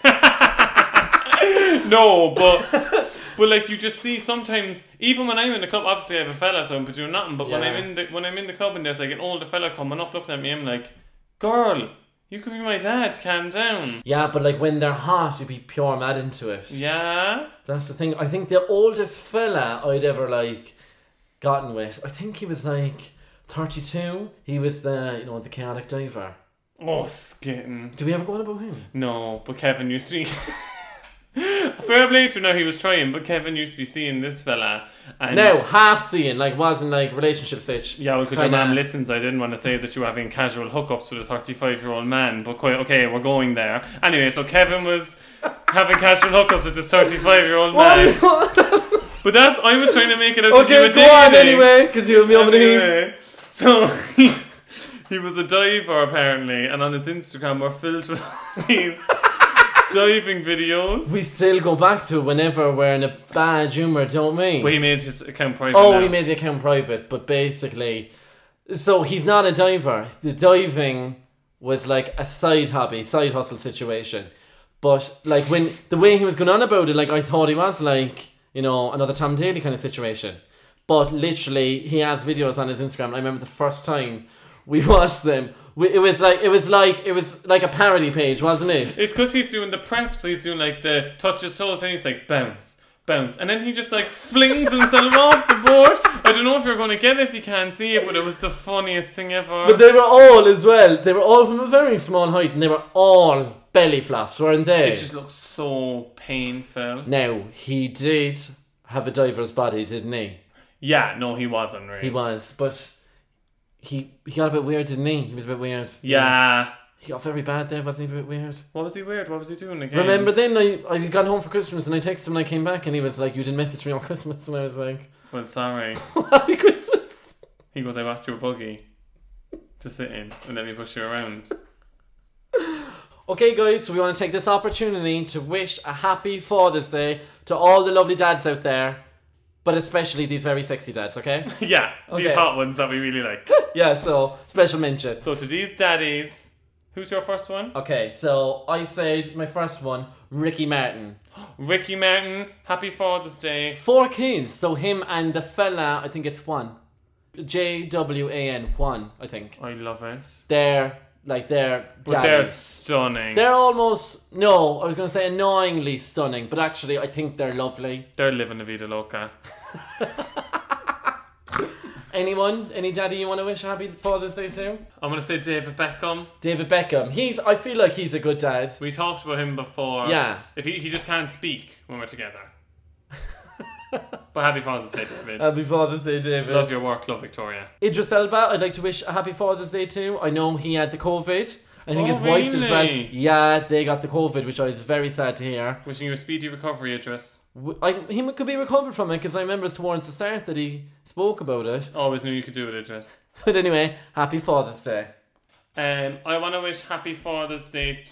No, but... But like you just see sometimes, even when I'm in the club, obviously I have a fella, so I'm doing nothing. But when Yeah. I'm in the when I'm in the club and there's like an older fella coming up looking at me, I'm like, girl, you could be my dad. Calm down. Yeah, but like when they're hot, you'd be pure mad into it. Yeah. That's the thing. I think the oldest fella I'd ever like gotten with, I think he was like thirty-two. He was the, you know, the chaotic diver. Oh, skitting. Did we ever go on about him? No, but Kevin used to be. Fair play to him, now he was trying, but Kevin used to be seeing this fella. And No, half seeing, like wasn't like relationship stage. Yeah, well, because your Kinda- mum listens, I didn't want to say that you were having casual hookups with a thirty-five-year-old man, but quite okay, we're going there. Anyway, so Kevin was having casual hookups with this thirty-five-year-old man. But that's, I was trying to make it out that you Okay, were go on dating. anyway, because you have me on the Anyway, so he, he was a diver apparently, and on his Instagram we're filled with these diving videos. We still go back to it whenever we're in a bad humour, don't we? But he made his account private Oh, now. we made the account private, but basically, So he's not a diver. The diving was like a side hobby, side hustle situation. But like when the way he was going on about it, like I thought he was like, you know, another Tom Daly kind of situation. But literally, he has videos on his Instagram. And I remember the first time we watched them. We, it was like it was like it was like a parody page, wasn't it? It's because he's doing the prep, so he's doing like the touch his toes, then he's like bounce, bounce, and then he just like flings himself off the board. I don't know if you're going to get it if you can't see it, but it was the funniest thing ever. But they were all as well. They were all from a very small height, and they were all belly flops, weren't they? It just looked so painful. Now he did have a diver's body, didn't he? Yeah, no, he wasn't really. He was, but. He he got a bit weird, didn't he? He was a bit weird. Yeah. He got very bad there, wasn't he? A bit weird. What was he weird? What was he doing again? Remember then, I, I got home for Christmas and I texted him and I came back and he was like, you didn't message me on Christmas. And I was like... Well, sorry. Happy Christmas. He goes, I watched your buggy to sit in and let me push you around. Okay, guys, so we want to take this opportunity to wish a happy Father's Day to all the lovely dads out there. But especially these very sexy dads, okay? Yeah, okay. These hot ones that we really like. Yeah, so special mention. So to these daddies, who's your first one? Okay, so I said my first one, Ricky Martin. Ricky Martin, happy Father's Day. Four kids, so him and the fella, I think it's Juan. J W A N, Juan, I think. I love it. They're, like, they're But daddies. they're stunning. They're almost, no, I was going to say annoyingly stunning, but actually I think they're lovely. They're living the vida loca. Anyone? Any daddy you want to wish a happy Father's Day to? I'm going to say David Beckham. David Beckham. He's, I feel like he's a good dad. We talked about him before. Yeah. If he, he just can't speak when we're together. But happy Father's Day, David. Happy Father's Day, David. Love your work, love Victoria. Idris Elba, I'd like to wish a happy Father's Day to. I know he had the COVID. I think Oh, his wife did as well. really? Yeah, they got the COVID, which I was very sad to hear. Wishing you a speedy recovery, Idris. W- I, he could be recovered from it because I remember towards the start that he spoke about it. Always knew you could do it, Idris. But anyway, happy Father's Day. Um, I want to wish happy Father's Day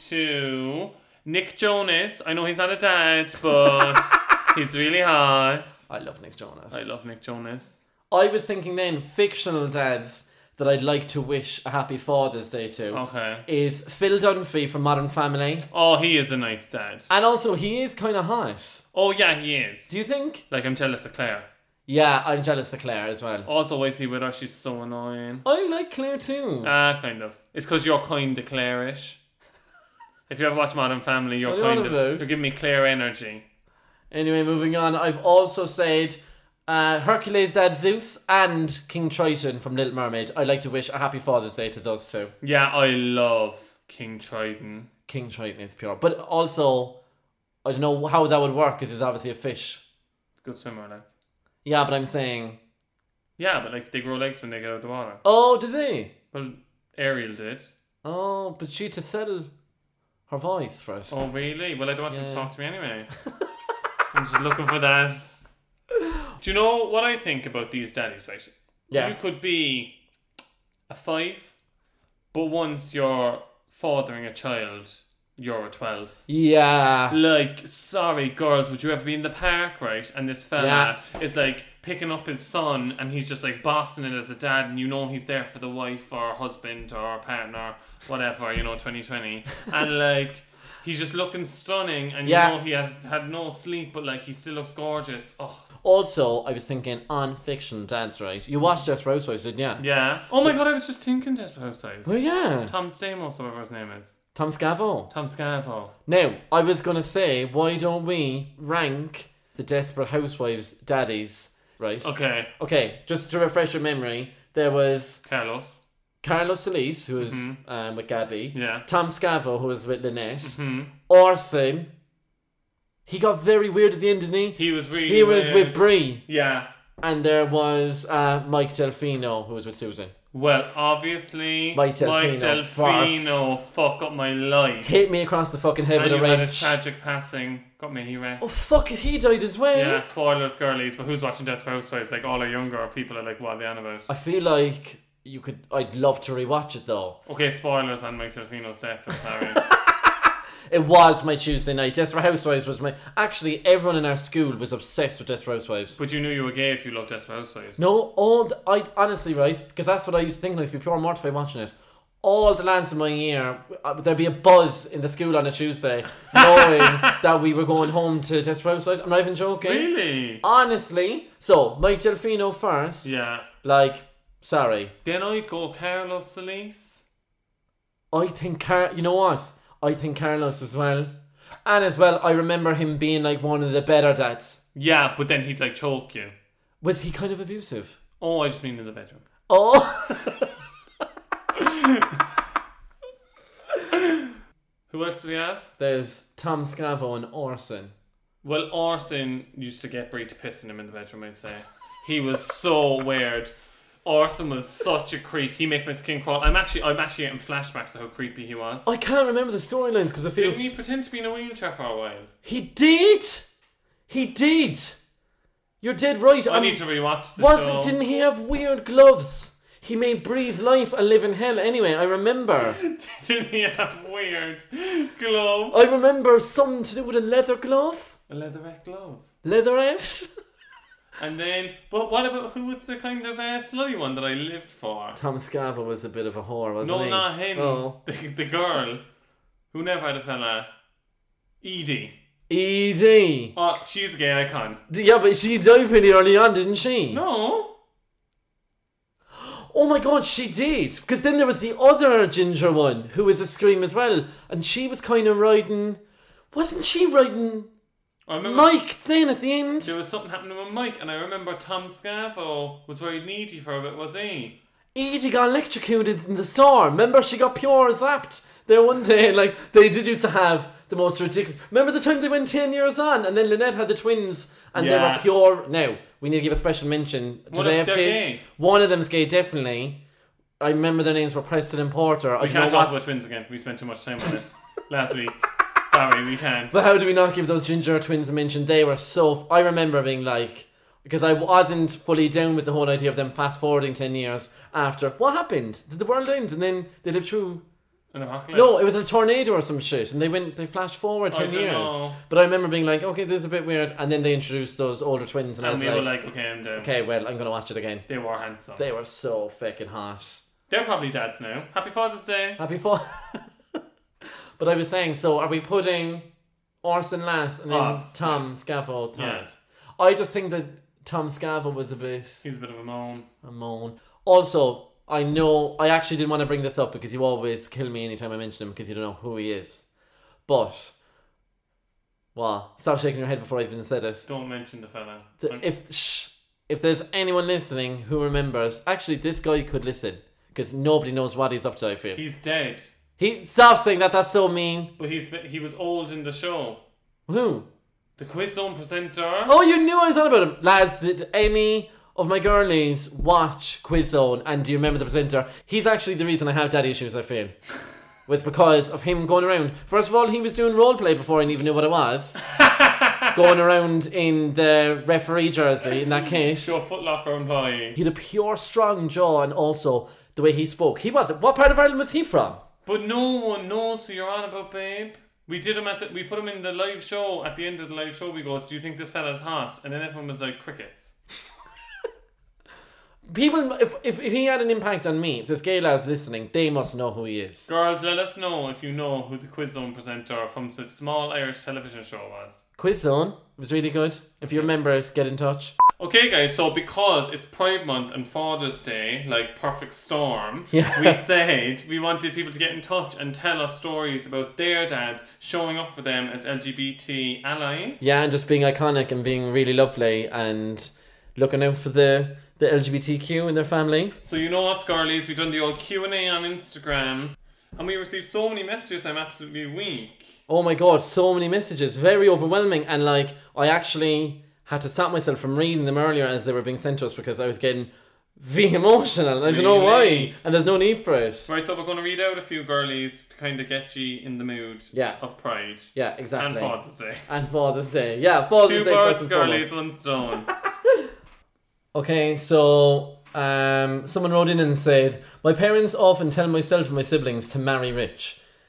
to Nick Jonas. I know he's not a dad, but he's really hot. I love Nick Jonas. I love Nick Jonas. I was thinking then, fictional dads that I'd like to wish a happy Father's Day to Okay. is Phil Dunphy from Modern Family. Oh, he is a nice dad. And also, he is kind of hot. Oh, yeah, he is. Do you think? Like, I'm jealous of Claire. Yeah, I'm jealous of Claire as well. Also, why is he with her? She's so annoying. I like Claire too. Ah, kind of. It's because you're kind of Claire-ish. If you ever watch Modern Family, you're What are you kind on of... about? You're giving me Claire energy. Anyway, moving on. I've also said uh, Hercules' dad Zeus and King Triton from Little Mermaid. I'd like to wish a happy Father's Day to those two. Yeah, I love King Triton. King Triton is pure. But also, I don't know how that would work because he's obviously a fish. Good swimmer, like. Yeah, but I'm saying... Yeah, but like they grow legs when they get out of the water. Oh, did they? Well, Ariel did. Oh, but she had to sell her voice for it. Oh, really? Well, I don't want Yeah. him to talk to me anyway. I'm just looking for that. Do you know what I think about these daddies, right? Yeah. You could be a five, but once you're fathering a child, you're a twelve. Yeah. Like, sorry, girls, would you ever be in the park, right? And this fella Yeah. is like picking up his son and he's just like bossing it as a dad, and you know he's there for the wife or husband or partner, whatever, you know, twenty twenty. And like, he's just looking stunning, and you Yeah. know he has had no sleep, but like he still looks gorgeous. Oh, Also, I was thinking on fiction dads, right? You watched Desperate Housewives, didn't you? yeah. Oh my god, I was just thinking Desperate Housewives. Well, yeah. Tom Stamos, whatever his name is. Tom Scavo. Tom Scavo. Now, I was going to say, why don't we rank the Desperate Housewives daddies, right? Okay. Okay, just to refresh your memory, there was Carlos. Carlos Solis, who was Mhm. um, with Gabby. Yeah. Tom Scavo, who was with Lynette. Hmm. Orson. He got very weird at the end, didn't he? He was really He was weird. with Brie. Yeah. And there was uh, Mike Delfino, who was with Susan. Well, obviously, Mike Mike Delfino, Delfino fuck up my life. Hit me across the fucking head And with a you had a wrench. tragic passing. Got me, he rest. Oh, fuck it, he died as well. Yeah, spoilers, girlies. But who's watching Desperate Housewives? Like, all our younger people are like, what are they on about? I feel like you could... I'd love to rewatch it, though. Okay, spoilers on Mike Delfino's death. I'm sorry. It was my Tuesday night. Desperate Housewives was my... Actually, everyone in our school was obsessed with Desperate Housewives. But you knew you were gay if you loved Desperate Housewives. No, all... The, I honestly, right, because that's what I used to think, and I used to be pure mortified watching it. All the lads in my year, uh, there'd be a buzz in the school on a Tuesday, knowing that we were going home to Desperate Housewives. I'm not even joking. Really? Honestly. So, Mike Delfino first. Yeah. Like, sorry. Then I'd go Carlos Solis. I think, Car- you know what? I think Carlos as well. And as well, I remember him being like one of the better dads. Yeah, but then he'd like choke you. Was he kind of abusive? Oh, I just mean in the bedroom. Oh. Who else do we have? There's Tom Scavo and Orson. Well, Orson used to get Brie to piss in him in the bedroom, I'd say. He was so weird. Orson was such a creep. He makes my skin crawl. I'm actually I'm actually getting flashbacks of how creepy he was. I can't remember the storylines because I feel... Didn't he pretend to be in a wheelchair for a while? He did! He did! You're dead right. I I'm... need to rewatch the Wasn't, show. Didn't he have weird gloves? He made Bree's life a living hell anyway, I remember. Didn't he have weird gloves? I remember something to do with a leather glove. A leatherette glove. Leatherette? And then, but what about who was the kind of uh, slutty one that I lived for? Tom Scavo was a bit of a whore, wasn't no, he? No, not him. Oh. The, the girl who never had a fella. Edie. Edie. Oh, she's a gay icon. Yeah, but she died pretty early on, didn't she? No. Oh my god, she did. Because then there was the other ginger one who was a scream as well. And she was kind of riding... Wasn't she riding Mike then at the end? There was something happening with Mike, and I remember Tom Scavo was very needy for a bit, was he? Edie got electrocuted in the store. Remember, she got pure zapped there one day. Like, they did used to have the most ridiculous... Remember the time they went ten years on, and then Lynette had the twins, and yeah. they were pure... Now, we need to give a special mention. Do One they of have kids? Gay. One of them's gay, definitely. I remember their names were Preston and Porter. We I can't know talk what... about twins again. We spent too much time on it last week. Sorry, we can't. But how do we not give those ginger twins a mention? They were so... F- I remember being like... Because I wasn't fully down with the whole idea of them fast-forwarding ten years after. What happened? Did the world end? And then they lived through... An apocalypse? No, it was a tornado or some shit. And they went... They flashed forward ten I don't years. know. But I remember being like, okay, this is a bit weird. And then they introduced those older twins. And, And I was we like... were like, okay, I'm down. Okay, well, I'm going to watch it again. They were handsome. They were so fucking hot. They're probably dads now. Happy Father's Day. Happy Father... But I was saying, so are we putting Orson last and then Oh, Tom Scavo third? Yeah. I just think that Tom Scavo was a bit... He's a bit of a moan. A moan. Also, I know... I actually didn't want to bring this up because you always kill me anytime I mention him because you don't know who he is. But... Well, stop shaking your head before I even said it. Don't mention the fella. The, if shh, if there's anyone listening who remembers... Actually, this guy could listen because nobody knows what he's up to, I feel. He's dead. He Stop saying that, that's so mean. But he's he was old in the show. Who? The Quiz Zone presenter. Oh, you knew I was on about him. Lads, did any of my girlies watch Quiz Zone and do you remember the presenter? He's actually the reason I have daddy issues, I feel. Was because of him going around. First of all, he was doing roleplay before I even knew what it was. Going around in the referee jersey in that case. Show Foot Locker employee. He had a pure strong jaw and also the way he spoke. He wasn't. What part of Ireland was he from? But no one knows who you're on about, babe. We did him at the, we put him in the live show. At the end of the live show, we goes, "Do you think this fella's hot?" And then everyone was like, "Crickets." People, if, if if he had an impact on me, if there's gay lads listening, they must know who he is. Girls, let us know if you know who the Quiz Zone presenter from the small Irish television show was. Quiz Zone was really good. If you remember it, get in touch. Okay, guys, so because it's Pride Month and Father's Day, like perfect storm, Yeah. we said we wanted people to get in touch and tell us stories about their dads showing up for them as L G B T allies. Yeah, and just being iconic and being really lovely and looking out for the, the L G B T Q in their family. So you know us, girlies, we've done the old Q and A on Instagram, and we received so many messages, I'm absolutely weak. Oh my god, so many messages. Very overwhelming. And like, I actually had to stop myself from reading them earlier as they were being sent to us because I was getting very emotional. I don't know Really? why. And there's no need for it. Right, so we're going to read out a few girlies to kind of get you in the mood Yeah. of Pride. Yeah, exactly. And Father's Day. And Father's Day. Yeah, Father's Two Day birds, first and girlies, foremost. one stone. Okay, so um, someone wrote in and said, my parents often tell myself and my siblings to marry rich.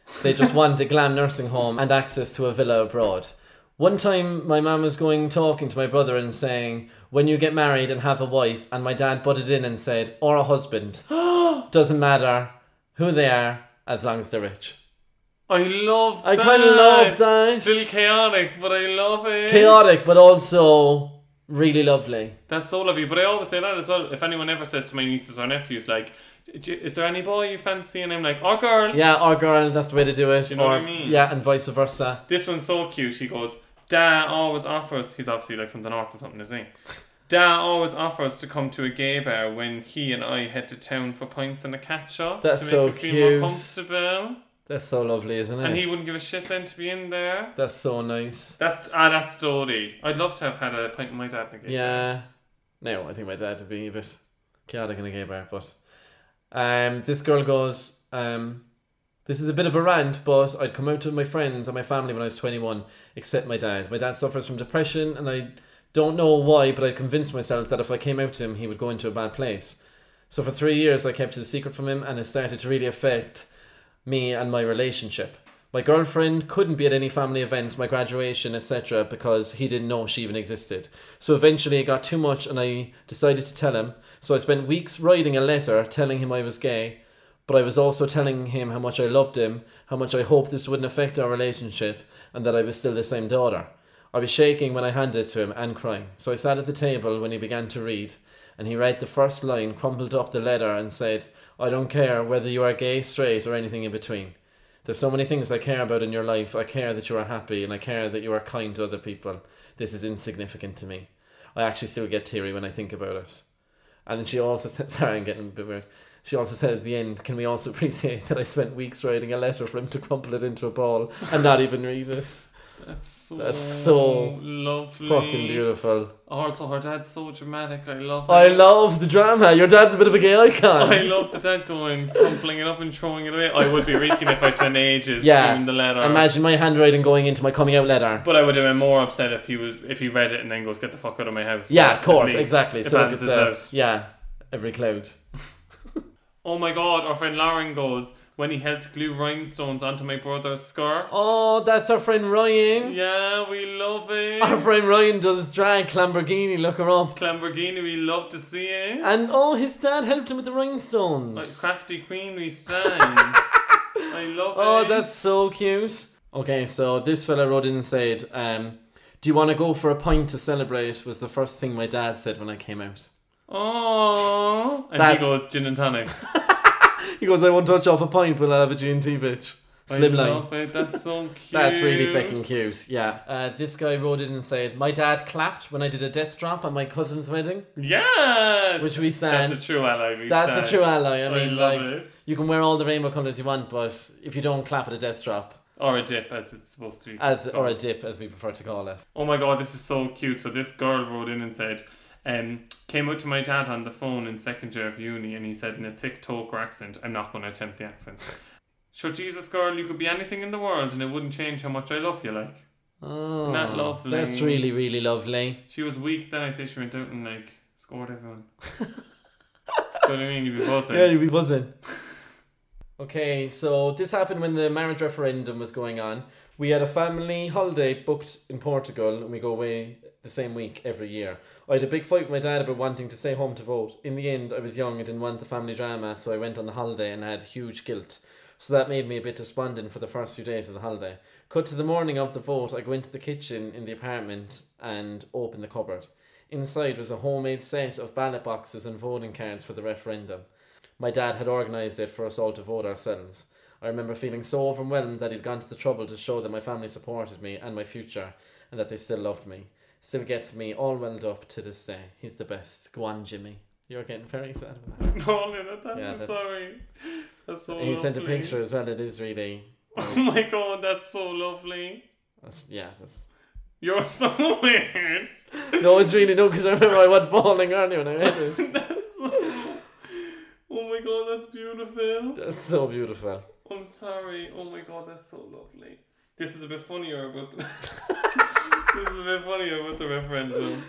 They just want a glam nursing home and access to a villa abroad. One time, my mum was going talking to my brother and saying, when you get married and have a wife, and my dad butted in and said, or a husband, doesn't matter who they are as long as they're rich. I love I that. kind of love that. Still chaotic, but I love it. Chaotic, but also really lovely. That's so lovely. But I always say that as well. If anyone ever says to my nieces or nephews, like, is there any boy you fancy? And I'm like, or girl. Yeah, or girl, that's the way to do it. Do you know or, what I mean? Yeah, and vice versa. This one's so cute. She goes, Dad always offers, he's obviously like from the north or something, isn't he? Dad always offers to come to a gay bar when he and I head to town for pints and a catch up. That's to make so me feel cute. more comfortable. That's so lovely, isn't it? And he wouldn't give a shit then to be in there. That's so nice. That's ah, that's story. I'd love to have had a pint with my dad in a gay Yeah. bar. No, I think my dad would be a bit chaotic in a gay bar, but um, this girl goes, um, this is a bit of a rant, but I'd come out to my friends and my family when I was twenty-one, except my dad. My dad suffers from depression, and I don't know why, but I convinced myself that if I came out to him, he would go into a bad place. So for three years, I kept it a secret from him, and it started to really affect me and my relationship. My girlfriend couldn't be at any family events, my graduation, et cetera, because he didn't know she even existed. So eventually it got too much, and I decided to tell him. So I spent weeks writing a letter telling him I was gay, but I was also telling him how much I loved him, how much I hoped this wouldn't affect our relationship, and that I was still the same daughter. I was shaking when I handed it to him and crying. So I sat at the table when he began to read, and he read the first line, crumpled up the letter, and said, I don't care whether you are gay, straight, or anything in between. There's so many things I care about in your life. I care that you are happy, and I care that you are kind to other people. This is insignificant to me. I actually still get teary when I think about it. And then she also said, sorry, I'm getting a bit weird. She also said at the end, can we also appreciate that I spent weeks writing a letter for him to crumple it into a ball and not even read it? That's so, That's so lovely. Fucking beautiful. Also, her dad's so dramatic. I love it. I love the drama. Your dad's a bit of a gay icon. I love the dad going, crumpling it up and throwing it away. I would be reeking if I spent ages yeah. doing the letter. Imagine my handwriting going into my coming out letter. But I would have been more upset if he was if he read it and then goes, get the fuck out of my house. Yeah, of course, exactly. So So look look at the, yeah, every cloud. Oh my god, our friend Lauren goes, when he helped glue rhinestones onto my brother's skirt. Oh, that's our friend Ryan. Yeah, we love it. Our friend Ryan does drag Lamborghini, look her up. Lamborghini, we love to see it. And oh, his dad helped him with the rhinestones. Like Crafty Queen, we stand. I love oh, it. Oh, that's so cute. Okay, so this fella wrote in and said, um, do you want to go for a pint to celebrate? Was the first thing my dad said when I came out. Oh, and That's... he goes, gin and tonic. He goes, I won't touch off a pint, but I'll have a G and T, bitch. Slimline. I love it. That's so cute. That's really fucking cute. Yeah. Uh, this guy wrote in and said, my dad clapped when I did a death drop at my cousin's wedding. Yeah. Which we stand. That's a true ally. We That's stand. a true ally. I mean, I love like, it. you can wear all the rainbow colours you want, but if you don't clap at a death drop. Or a dip, as it's supposed to be. As Or a dip, as we prefer to call it. Oh my god, this is so cute. So this girl wrote in and said, um, came out to my dad on the phone in second year of uni, and he said in a thick Toker accent, I'm not going to attempt the accent. Sure, Jesus girl, you could be anything in the world and it wouldn't change how much I love you, like. Oh, Isn't that lovely? That's really, really lovely. She was weak then, I say she went out and like scored everyone. Do you know what I mean? You'd be buzzing. Yeah, you'd be buzzing. Okay, so this happened when the marriage referendum was going on. We had a family holiday booked in Portugal, and we go away the same week every year. I had a big fight with my dad about wanting to stay home to vote. In the end, I was young and didn't want the family drama, so I went on the holiday and had huge guilt. So that made me a bit despondent for the first few days of the holiday. Cut to the morning of the vote, I go into the kitchen in the apartment and open the cupboard. Inside was a homemade set of ballot boxes and voting cards for the referendum. My dad had organised it for us all to vote ourselves. I remember feeling so overwhelmed that he'd gone to the trouble to show that my family supported me and my future, and that they still loved me. Still gets me all welled up to this day. He's the best. Go on, Jimmy. You're getting very sad about that. Bawling at that, Yeah, I'm that's- sorry. That's so And he lovely. sent a picture as well. It is really... Oh my god, that's so lovely. That's, yeah, that's... You're so weird. No, it's really no, because I remember I was bawling earlier when I read it. That's so... Oh my god, that's beautiful. That's so beautiful. I'm sorry. Oh my god, that's so lovely. This is a bit funnier about the... This is a bit funnier about the referendum.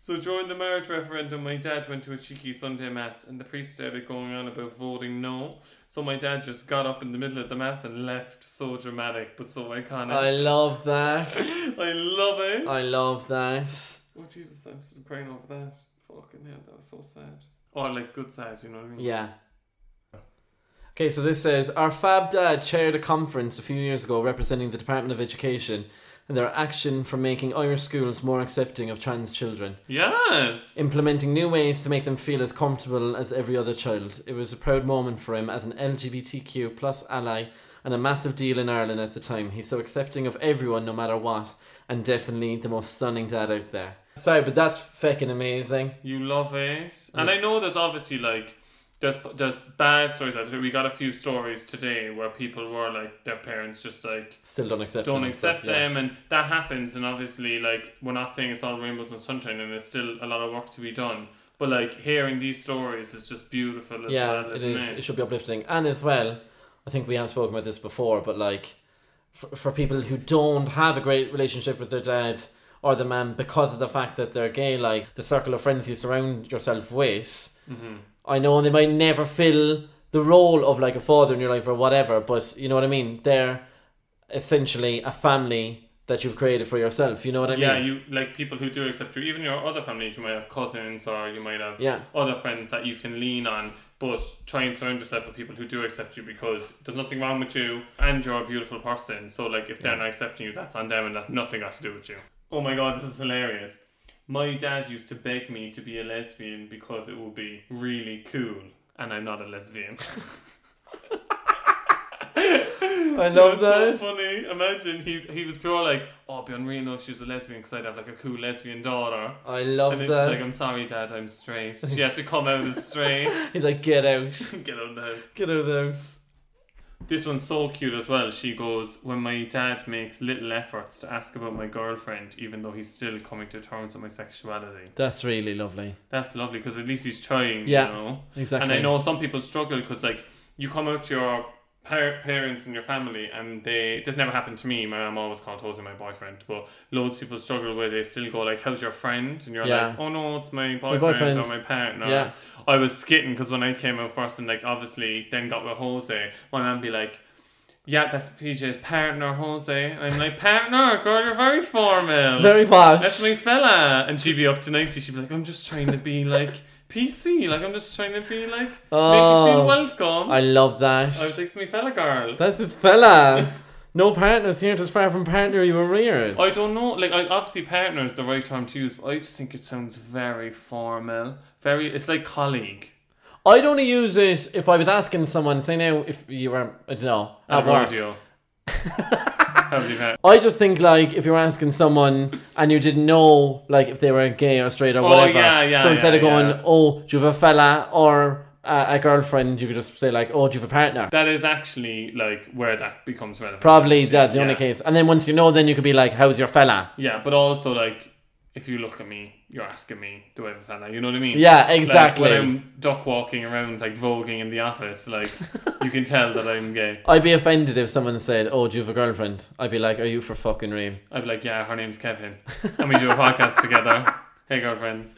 So during the marriage referendum, my dad went to a cheeky Sunday mass and the priest started going on about voting no. So my dad just got up in the middle of the mass and left. So dramatic, but so iconic. I love that. I love it. I love that. Oh Jesus, I'm still crying over that. Fucking hell, that was so sad. Or like good sad, you know what I mean? Yeah. Okay, so this says, our fab dad chaired a conference a few years ago representing the Department of Education and their action for making Irish schools more accepting of trans children. Yes! Implementing new ways to make them feel as comfortable as every other child. It was a proud moment for him as an L G B T Q plus ally and a massive deal in Ireland at the time. He's so accepting of everyone no matter what, and definitely the most stunning dad out there. Sorry, but that's fucking amazing. You love it. And I know there's obviously like There's there's bad stories. We got a few stories today where people were like, their parents just like Still don't accept don't them accept stuff, yeah. them, and that happens. And obviously, like, we're not saying it's all rainbows and sunshine, and there's still a lot of work to be done. But like, hearing these stories is just beautiful as yeah, well, it isn't is. it? It should be uplifting, and as well, I think we have spoken about this before. But like, for for people who don't have a great relationship with their dad or the man because of the fact that they're gay, like the circle of friends you surround yourself with. Mm-hmm. I know they might never fill the role of like a father in your life or whatever, but you know what I mean? They're essentially a family that you've created for yourself, you know what I yeah, mean? Yeah, you like people who do accept you. Even your other family, you might have cousins or you might have yeah. other friends that you can lean on, but try and surround yourself with people who do accept you, because there's nothing wrong with you and you're a beautiful person. So like, if they're yeah. not accepting you, that's on them and that's nothing got to do with you. Oh my god, this is hilarious. My dad used to beg me to be a lesbian because it would be really cool, and I'm not a lesbian. I love that. That's so funny. Imagine he he was pure like, oh, it'd be unreal if she was a lesbian because I'd have like a cool lesbian daughter. I love and then that. she's like, I'm sorry, Dad, I'm straight. She had to come out as straight. He's like, get out. Get out of the house. Get out of the house. This one's so cute as well. She goes, when my dad makes little efforts to ask about my girlfriend, even though he's still coming to terms with my sexuality. That's really lovely. That's lovely, because at least he's trying, yeah, you know? exactly. And I know some people struggle because, like, you come out to your par- parents and your family, and they, this never happened to me. My mum always called Jose my boyfriend, but loads of people struggle where they still go, like, how's your friend? And you're yeah. like, oh no, it's my boyfriend, my boyfriend. or my partner. Yeah. I was skitting because when I came out first and, like, obviously then got with Jose, my mum be like, yeah, that's P J's partner, Jose. And I'm like, partner, girl, you're very formal. Very posh. That's my fella. And she'd be up to ninety. She'd be like, I'm just trying to be like P C. Like, I'm just trying to be like, oh, make you feel welcome. I love that. I was like, it's my fella, girl. That's his fella. No partners here, just far from partner you were reared. I don't know. Like, I, obviously, partner is the right term to use, but I just think it sounds very formal. Very, it's like colleague. I'd only use it if I was asking someone, say now, if you were, I don't know, at, at work. Rodeo. How have you had? I just think, like, if you were asking someone and you didn't know, like, if they were gay or straight or oh, whatever. Yeah, yeah, so instead yeah, of going, yeah. oh, do you have a fella or a, a girlfriend, you could just say, like, oh, do you have a partner? That is actually, like, where that becomes relevant. Probably actually. that, the yeah. only case. And then once you know, then you could be like, how's your fella? Yeah, but also, like, if you look at me, you're asking me, do I have a fella? You know what I mean? Yeah, exactly. Like, when I'm duck walking around, like, voguing in the office, like, you can tell that I'm gay. I'd be offended if someone said, oh, do you have a girlfriend? I'd be like, are you for fucking real? I'd be like, yeah, her name's Kevin. And we do a podcast together. Hey, girlfriends.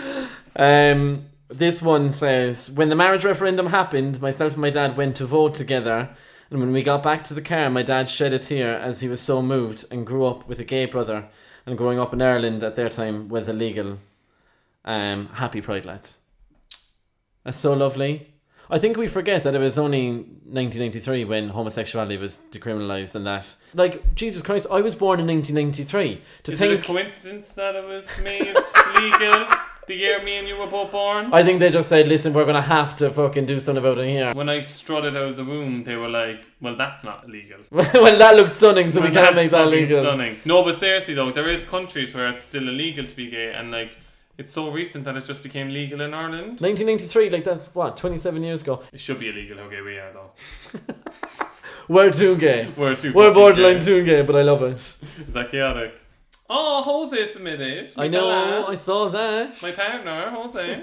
Um, this one says, when the marriage referendum happened, myself and my dad went to vote together. And when we got back to the car, my dad shed a tear as he was so moved and grew up with a gay brother. And growing up in Ireland at their time was illegal. Um, happy Pride, lads. That's so lovely. I think we forget that it was only nineteen ninety-three when homosexuality was decriminalised and that. Like, Jesus Christ, I was born in nineteen ninety-three. To Is think, it a coincidence that it was made legal the year me and you were both born? I think they just said, listen, we're going to have to fucking do something about it here. When I strutted out of the room, they were like, well, that's not illegal. Well, that looks stunning, so well, we can't that's make that fucking legal. Stunning. No, but seriously though, there is countries where it's still illegal to be gay, and like, it's so recent that it just became legal in Ireland. nineteen ninety-three, like that's what, twenty-seven years ago. It should be illegal how gay we are though. We're too gay. We're too We're borderline gay. too gay, but I love it. Is that chaotic? Oh, Jose submitted. I know, fella. I saw that. My partner, Jose.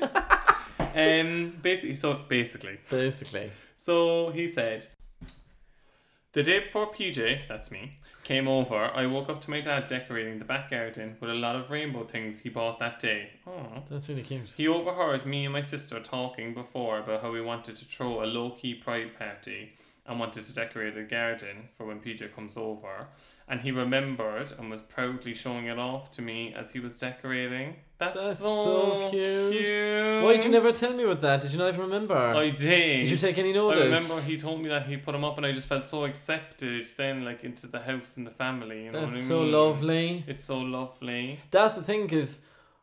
um, basically, so basically. Basically. So he said, The day before P J, that's me, came over, I woke up to my dad decorating the back garden with a lot of rainbow things he bought that day. Oh, That's really cute. He overheard me and my sister talking before about how we wanted to throw a low-key pride party and wanted to decorate a garden for when P J comes over. And he remembered and was proudly showing it off to me as he was decorating. That's, That's so, so cute. cute. Why did you never tell me about that? Did you not even remember? I did. Did you take any notice? I remember he told me that he put him up and I just felt so accepted then, like, into the house and the family. You know That's what I so mean? lovely. It's so lovely. That's the thing is,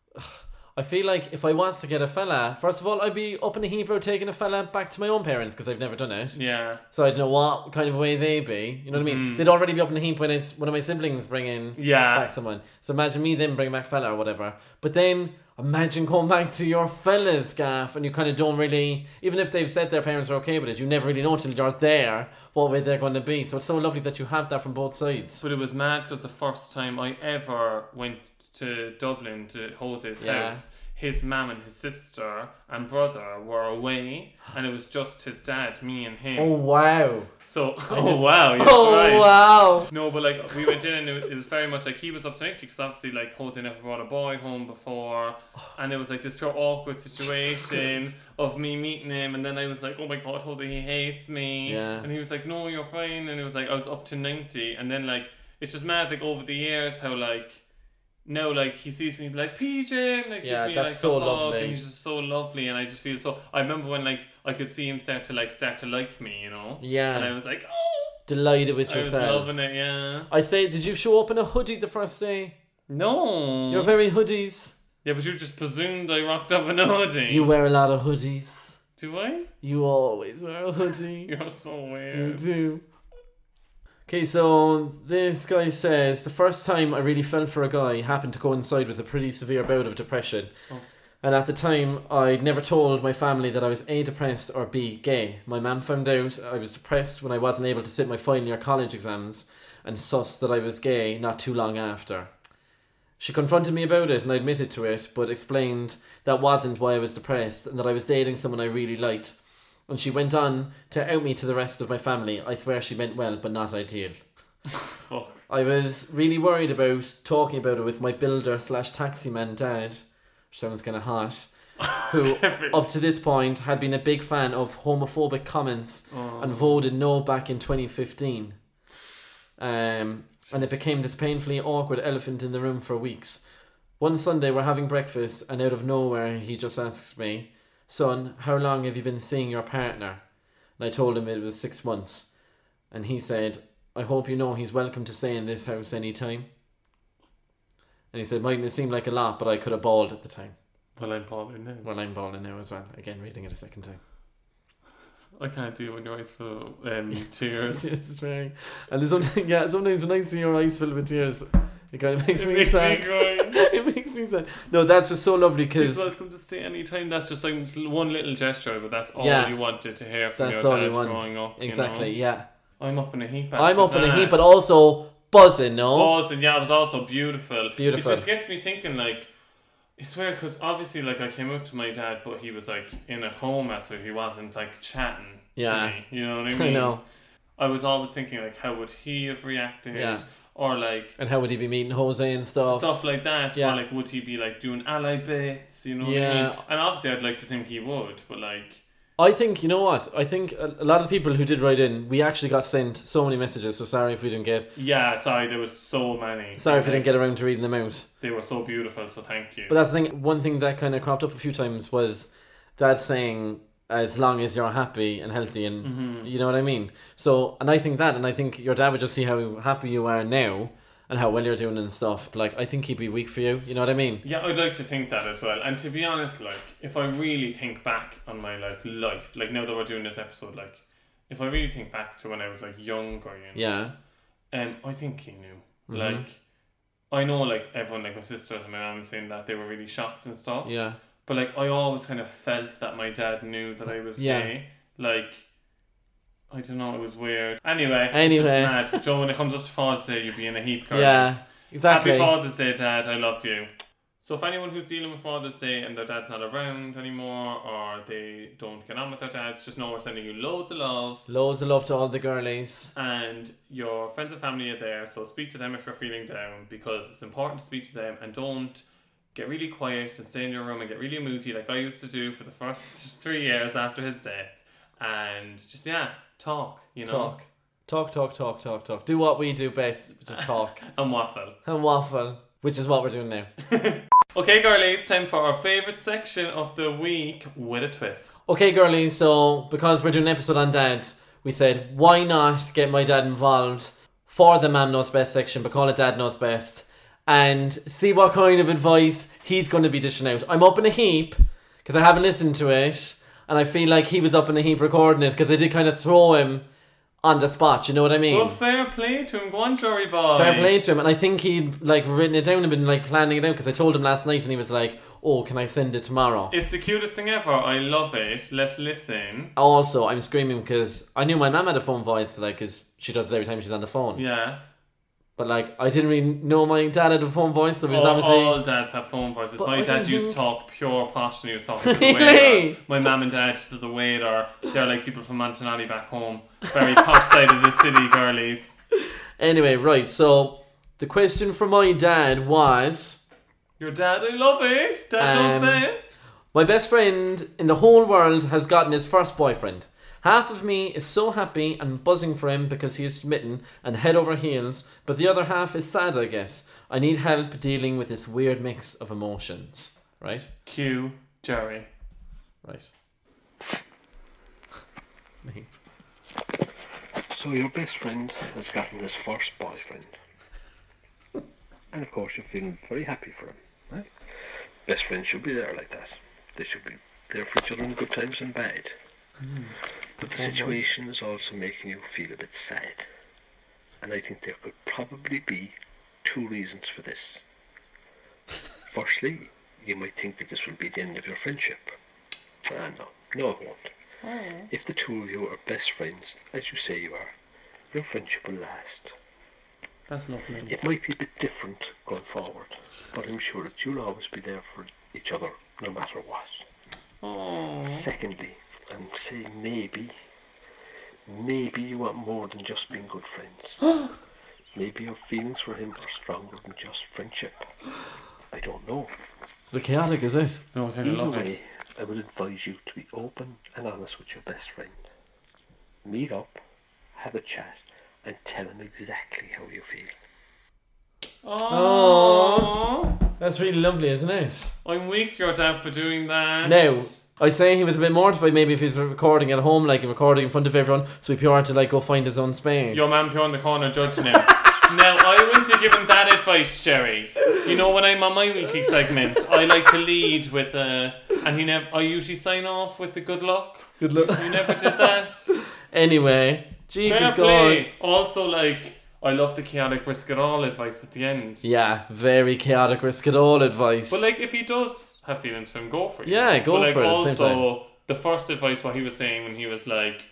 I feel like if I was to get a fella, first of all, I'd be up in a heap about taking a fella back to my own parents because I've never done it. Yeah. So I don't know what kind of way they'd be. You know what I mean? Mm. They'd already be up in a heap when it's one of my siblings bringing Yeah. back someone. So imagine me then bringing back fella or whatever. But then imagine going back to your fella's gaff and you kind of don't really, even if they've said their parents are okay with it, you never really know until you're there what way they're going to be. So it's so lovely that you have that from both sides. But it was mad because the first time I ever went to Dublin to Jose's Yeah. house, his mum and his sister and brother were away and it was just his dad, me and him. Oh wow. So, oh wow, yes, Oh right. wow. No, but like we went in and it, it was very much like he was up to ninety because obviously like Jose never brought a boy home before and it was like this pure awkward situation of me meeting him and then I was like, oh my god, Jose, he hates me. Yeah. And he was like, no, you're fine. And it was like, I was up to ninety and then like, it's just mad like over the years how like, no, like he sees me like P J, and, like Yeah, give me that's like so a hug, lovely. and he's just so lovely, and I just feel so. I remember when like I could see him start to like start to like me, you know. Yeah. And I was like, oh, Delighted with I was yourself. loving it, yeah. I say, did you show up in a hoodie the first day? No, You're very hoodies. yeah, but you just presumed I rocked up an hoodie. You wear a lot of hoodies. Do I? You always wear a hoodie. You're so You weird. do. Okay, so this guy says, the first time I really fell for a guy happened to coincide with a pretty severe bout of depression. Oh. And at the time, I'd never told my family that I was A, depressed, or B, gay. My mum found out I was depressed when I wasn't able to sit my final year college exams and sussed that I was gay not too long after. She confronted me about it and I admitted to it, but explained that wasn't why I was depressed and that I was dating someone I really liked. And she went on to out me to the rest of my family. I swear she meant well, but not ideal. Fuck. I was really worried about talking about it with my builder slash taxi man dad, which sounds kind of hot, who up to this point had been a big fan of homophobic comments Oh. and voted no back in twenty fifteen. Um, and it became this painfully awkward elephant in the room for weeks. One Sunday we're having breakfast and out of nowhere he just asks me, son, how long have you been seeing your partner? And I told him it was six months. And he said, I hope you know he's welcome to stay in this house anytime. And he said, mightn't it seem like a lot, but I could have bawled at the time. Well, I'm bawling now. Well, I'm bawling now as well. Again, reading it a second time. I can't do it when your eyes full of um, tears. Yes, it's very... And there's something, yeah, sometimes when I see your eyes filled with tears, it kind of makes It me makes sad. me cry. It makes me sad. No, that's just so lovely He's because welcome to stay anytime. That's just like one little gesture, but that's all Yeah. you wanted to hear from that's your all dad you want. growing up. Exactly, You know? yeah. I'm up in a heap. I'm after up in a that. heap, but also buzzing, no? Buzz, and yeah, it was also beautiful. Beautiful. It just gets me thinking, like, it's weird because obviously, like, I came out to my dad, but he was like in a coma, so he wasn't like chatting Yeah. to me. You know what I mean? I know. I was always thinking, like, how would he have reacted? Yeah. Or like And how would he be meeting Jose and stuff? stuff like that. Yeah. Or like, would he be like doing ally bits? You know what I Yeah. mean? And obviously, I'd like to think he would, but like. I think, you know what? I think a, a lot of the people who did write in, we actually got sent so many messages, so sorry if we didn't get... Yeah, sorry, there was so many. Sorry if we didn't get around to reading them out. They were so beautiful, so thank you. But that's the thing, one thing that kind of cropped up a few times was Dad saying, as long as you're happy and healthy and... Mm-hmm. You know what I mean? So, and I think that, and I think your dad would just see how happy you are now and how well you're doing and stuff. Like, I think he'd be weak for you, you know what I mean? Yeah, I'd like to think that as well. And to be honest, like, if I really think back on my, like, life, like, now that we're doing this episode, like, if I really think back to when I was, like, younger, you know, Yeah. um, I think he knew. Mhm. Like, I know, like, everyone, like, my sisters and my mum was saying that they were really shocked and stuff. Yeah. But, like, I always kind of felt that my dad knew that I was Yeah. gay. Like, I don't know, it was weird. Anyway, Anyway. it's just mad. Joe, when it comes up to Father's Day, you'll be in a heap, Curtis. Yeah, exactly. Happy Father's Day, Dad. I love you. So if anyone who's dealing with Father's Day and their dad's not around anymore, or they don't get on with their dads, just know we're sending you loads of love. Loads of love to all the girlies. And your friends and family are there, so speak to them if you're feeling down, because it's important to speak to them, and don't get really quiet and stay in your room and get really moody like I used to do for the first three years after his death. And just, yeah, talk, you know. Talk. Talk, talk, talk, talk, talk. Do what we do best, just talk. And waffle. And waffle, which is what we're doing now. Okay, girlies, time for our favourite section of the week with a twist. Okay, girlies, so because we're doing an episode on dads, we said, why not get my dad involved for the Mam Knows Best section, but call it Dad Knows Best, and see what kind of advice he's going to be dishing out. I'm up in a heap, because I haven't listened to it, and I feel like he was up in a heap recording it, because I did kind of throw him on the spot, you know what I mean? Well, fair play to him. Go on, Jory boy. Fair play to him. And I think he'd like written it down and been like planning it out, because I told him last night and he was like, oh, can I send it tomorrow? It's the cutest thing ever. I love it. Let's listen. Also, I'm screaming because I knew my mum had a phone voice, like, because she does it every time she's on the phone. Yeah. But like, I didn't really know my dad had a phone voice, so he was oh, obviously... All dads have phone voices. But my I dad didn't used to think- talk pure posh when he was talking to the Really? waiter. My mum and dad to the waiter. They're like people from Montanari back home. Very posh side of the city, girlies. Anyway, right, so the question from my dad was... Your dad, I love it. Dad Um, knows best. My best friend in the whole world has gotten his first boyfriend. Half of me is so happy and buzzing for him because he is smitten and head over heels, but the other half is sad, I guess. I need help dealing with this weird mix of emotions. Right? Cue Jerry. Right. Me. So your best friend has gotten his first boyfriend. And of course you're feeling very happy for him. Right? Best friends should be there like that. They should be there for each other in good times and bad. Mm. But the situation is also making you feel a bit sad. And I think there could probably be two reasons for this. Firstly, you might think that this will be the end of your friendship. Ah, no. No, it won't. Oh. If the two of you are best friends, as you say you are, your friendship will last. That's lovely. It might be a bit different going forward, but I'm sure that you'll always be there for each other, no matter what. Oh. Secondly, and say maybe, maybe you want more than just being good friends. Maybe your feelings for him are stronger than just friendship. I don't know. It's a bit chaotic, is it? No, I kind of Either love way, it. I would advise you to be open and honest with your best friend. Meet up, have a chat, and tell him exactly how you feel. Oh, that's really lovely, isn't it? I'm weak for your dad for doing that. Now, I say he was a bit mortified maybe if he's recording at home, like recording in front of everyone, so he pure had to like go find his own space. Your man pure in the corner judging him. Now, I wouldn't have given that advice, Jerry. You know, when I'm on my weekly segment, I like to lead with a... And he never. I usually sign off with the good luck. Good luck. You never did that. Anyway, Fair Jesus play. God. Also, like, I love the chaotic risk it all advice at the end. Yeah, very chaotic risk it all advice. But, like, if he does have feelings for him, go for it. Yeah, go but, like, for it at the also, same time. the first advice, what he was saying when he was like,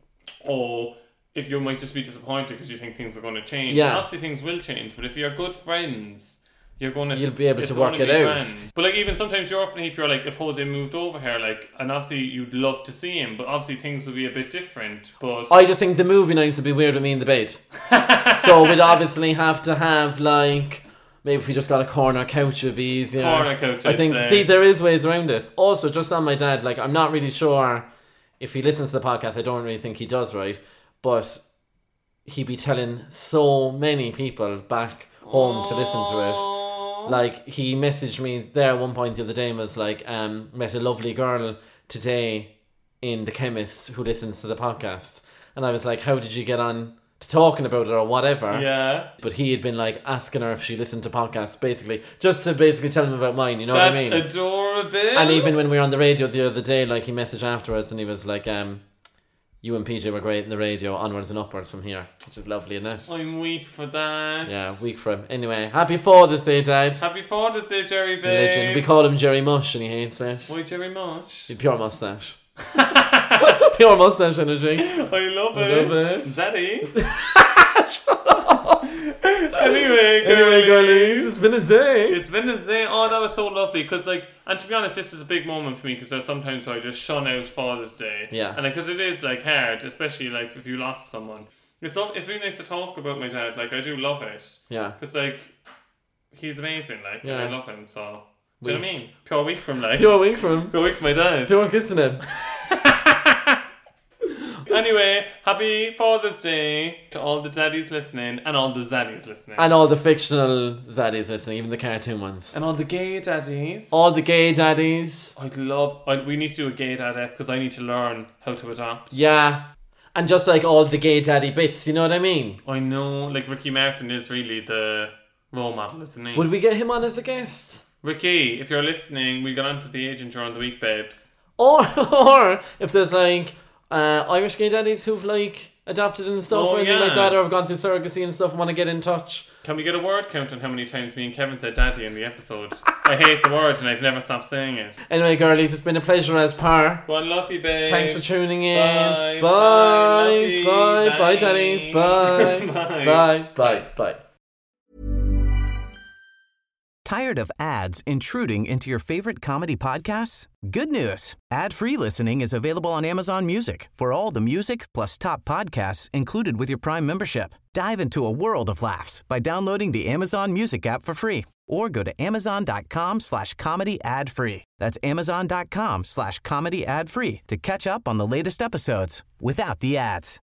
oh... if you might just be disappointed because you think things are going to change. Yeah. And obviously things will change, but if you're good friends, you're going to... You'll be able it's to work gonna it be out. grand. But like even sometimes you're up in a heap, you're like, if Jose moved over here, like, and obviously you'd love to see him, but obviously things would be a bit different. But I just think the movie nights would be weird with me in the bed. So we'd obviously have to have like... Maybe if we just got a corner couch, it'd be easier. Corner couch, I I'd think, say. see, there is ways around it. Also, just on my dad, like, I'm not really sure if he listens to the podcast. I don't really think he does, right? But he'd be telling so many people back home to listen to it. Like, he messaged me there at one point the other day and was like, um, met a lovely girl today in the chemist who listens to the podcast. And I was like, how did you get on to talking about it or whatever? Yeah. But he had been like asking her if she listened to podcasts, basically, just to basically tell him about mine, you know That's what I mean? adorable. And even when we were on the radio the other day, like, he messaged afterwards and he was like, um, you and P J were great in the radio, onwards and upwards from here, which is lovely, isn't it? I'm weak for that. Yeah, weak for him. Anyway, happy Father's Day, Dad. Happy Father's Day, Jerry babe. Legend. We call him Jerry Mush and he hates it. Why Jerry Mush? He's pure mustache. Pure mustache energy. I love I it. love it. Zaddy. Anyway, Anyway, girlies. girlies, it's been a day. It's been a day. Oh, that was so lovely. Because, like, and to be honest, this is a big moment for me because there's sometimes where I just shun out Father's Day. Yeah. And because it is, like, hard, especially, like, if you lost someone. It's lo- it's really nice to talk about my dad. Like, I do love it. Yeah. Because, like, he's amazing, like, Yeah. and I love him, so. Do you know what I mean? Pure week from, like. Pure week from him. Pure week from my dad. Pure kissing him. Anyway, happy Father's Day to all the daddies listening and all the zaddies listening. And all the fictional zaddies listening, even the cartoon ones. And all the gay daddies. All the gay daddies. I'd love... I'd, we need to do a gay dad ep because I need to learn how to adopt. Yeah. And just like all the gay daddy bits, you know what I mean? I know, like Ricky Martin is really the role model, isn't he? Would we get him on as a guest? Ricky, if you're listening, we got onto the agent during the week, babes. Or, or if there's like uh, Irish gay daddies who've like adopted and stuff Oh, or anything yeah. like that, or have gone through surrogacy and stuff and want to get in touch. Can we get a word count on how many times me and Kevin said daddy in the episode? I hate the word and I've never stopped saying it. Anyway, girlies, it's been a pleasure as per. Go on, love you, babe. Thanks for tuning in. Bye. Bye. Bye. Bye. Love you. Bye. Bye. Bye, daddies. Bye. Bye. Bye. Bye. Bye. Tired of ads intruding into your favorite comedy podcasts? Good news. Ad-free listening is available on Amazon Music for all the music plus top podcasts included with your Prime membership. Dive into a world of laughs by downloading the Amazon Music app for free or go to amazon.com slash comedy ad free. That's amazon.com slash comedy ad free to catch up on the latest episodes without the ads.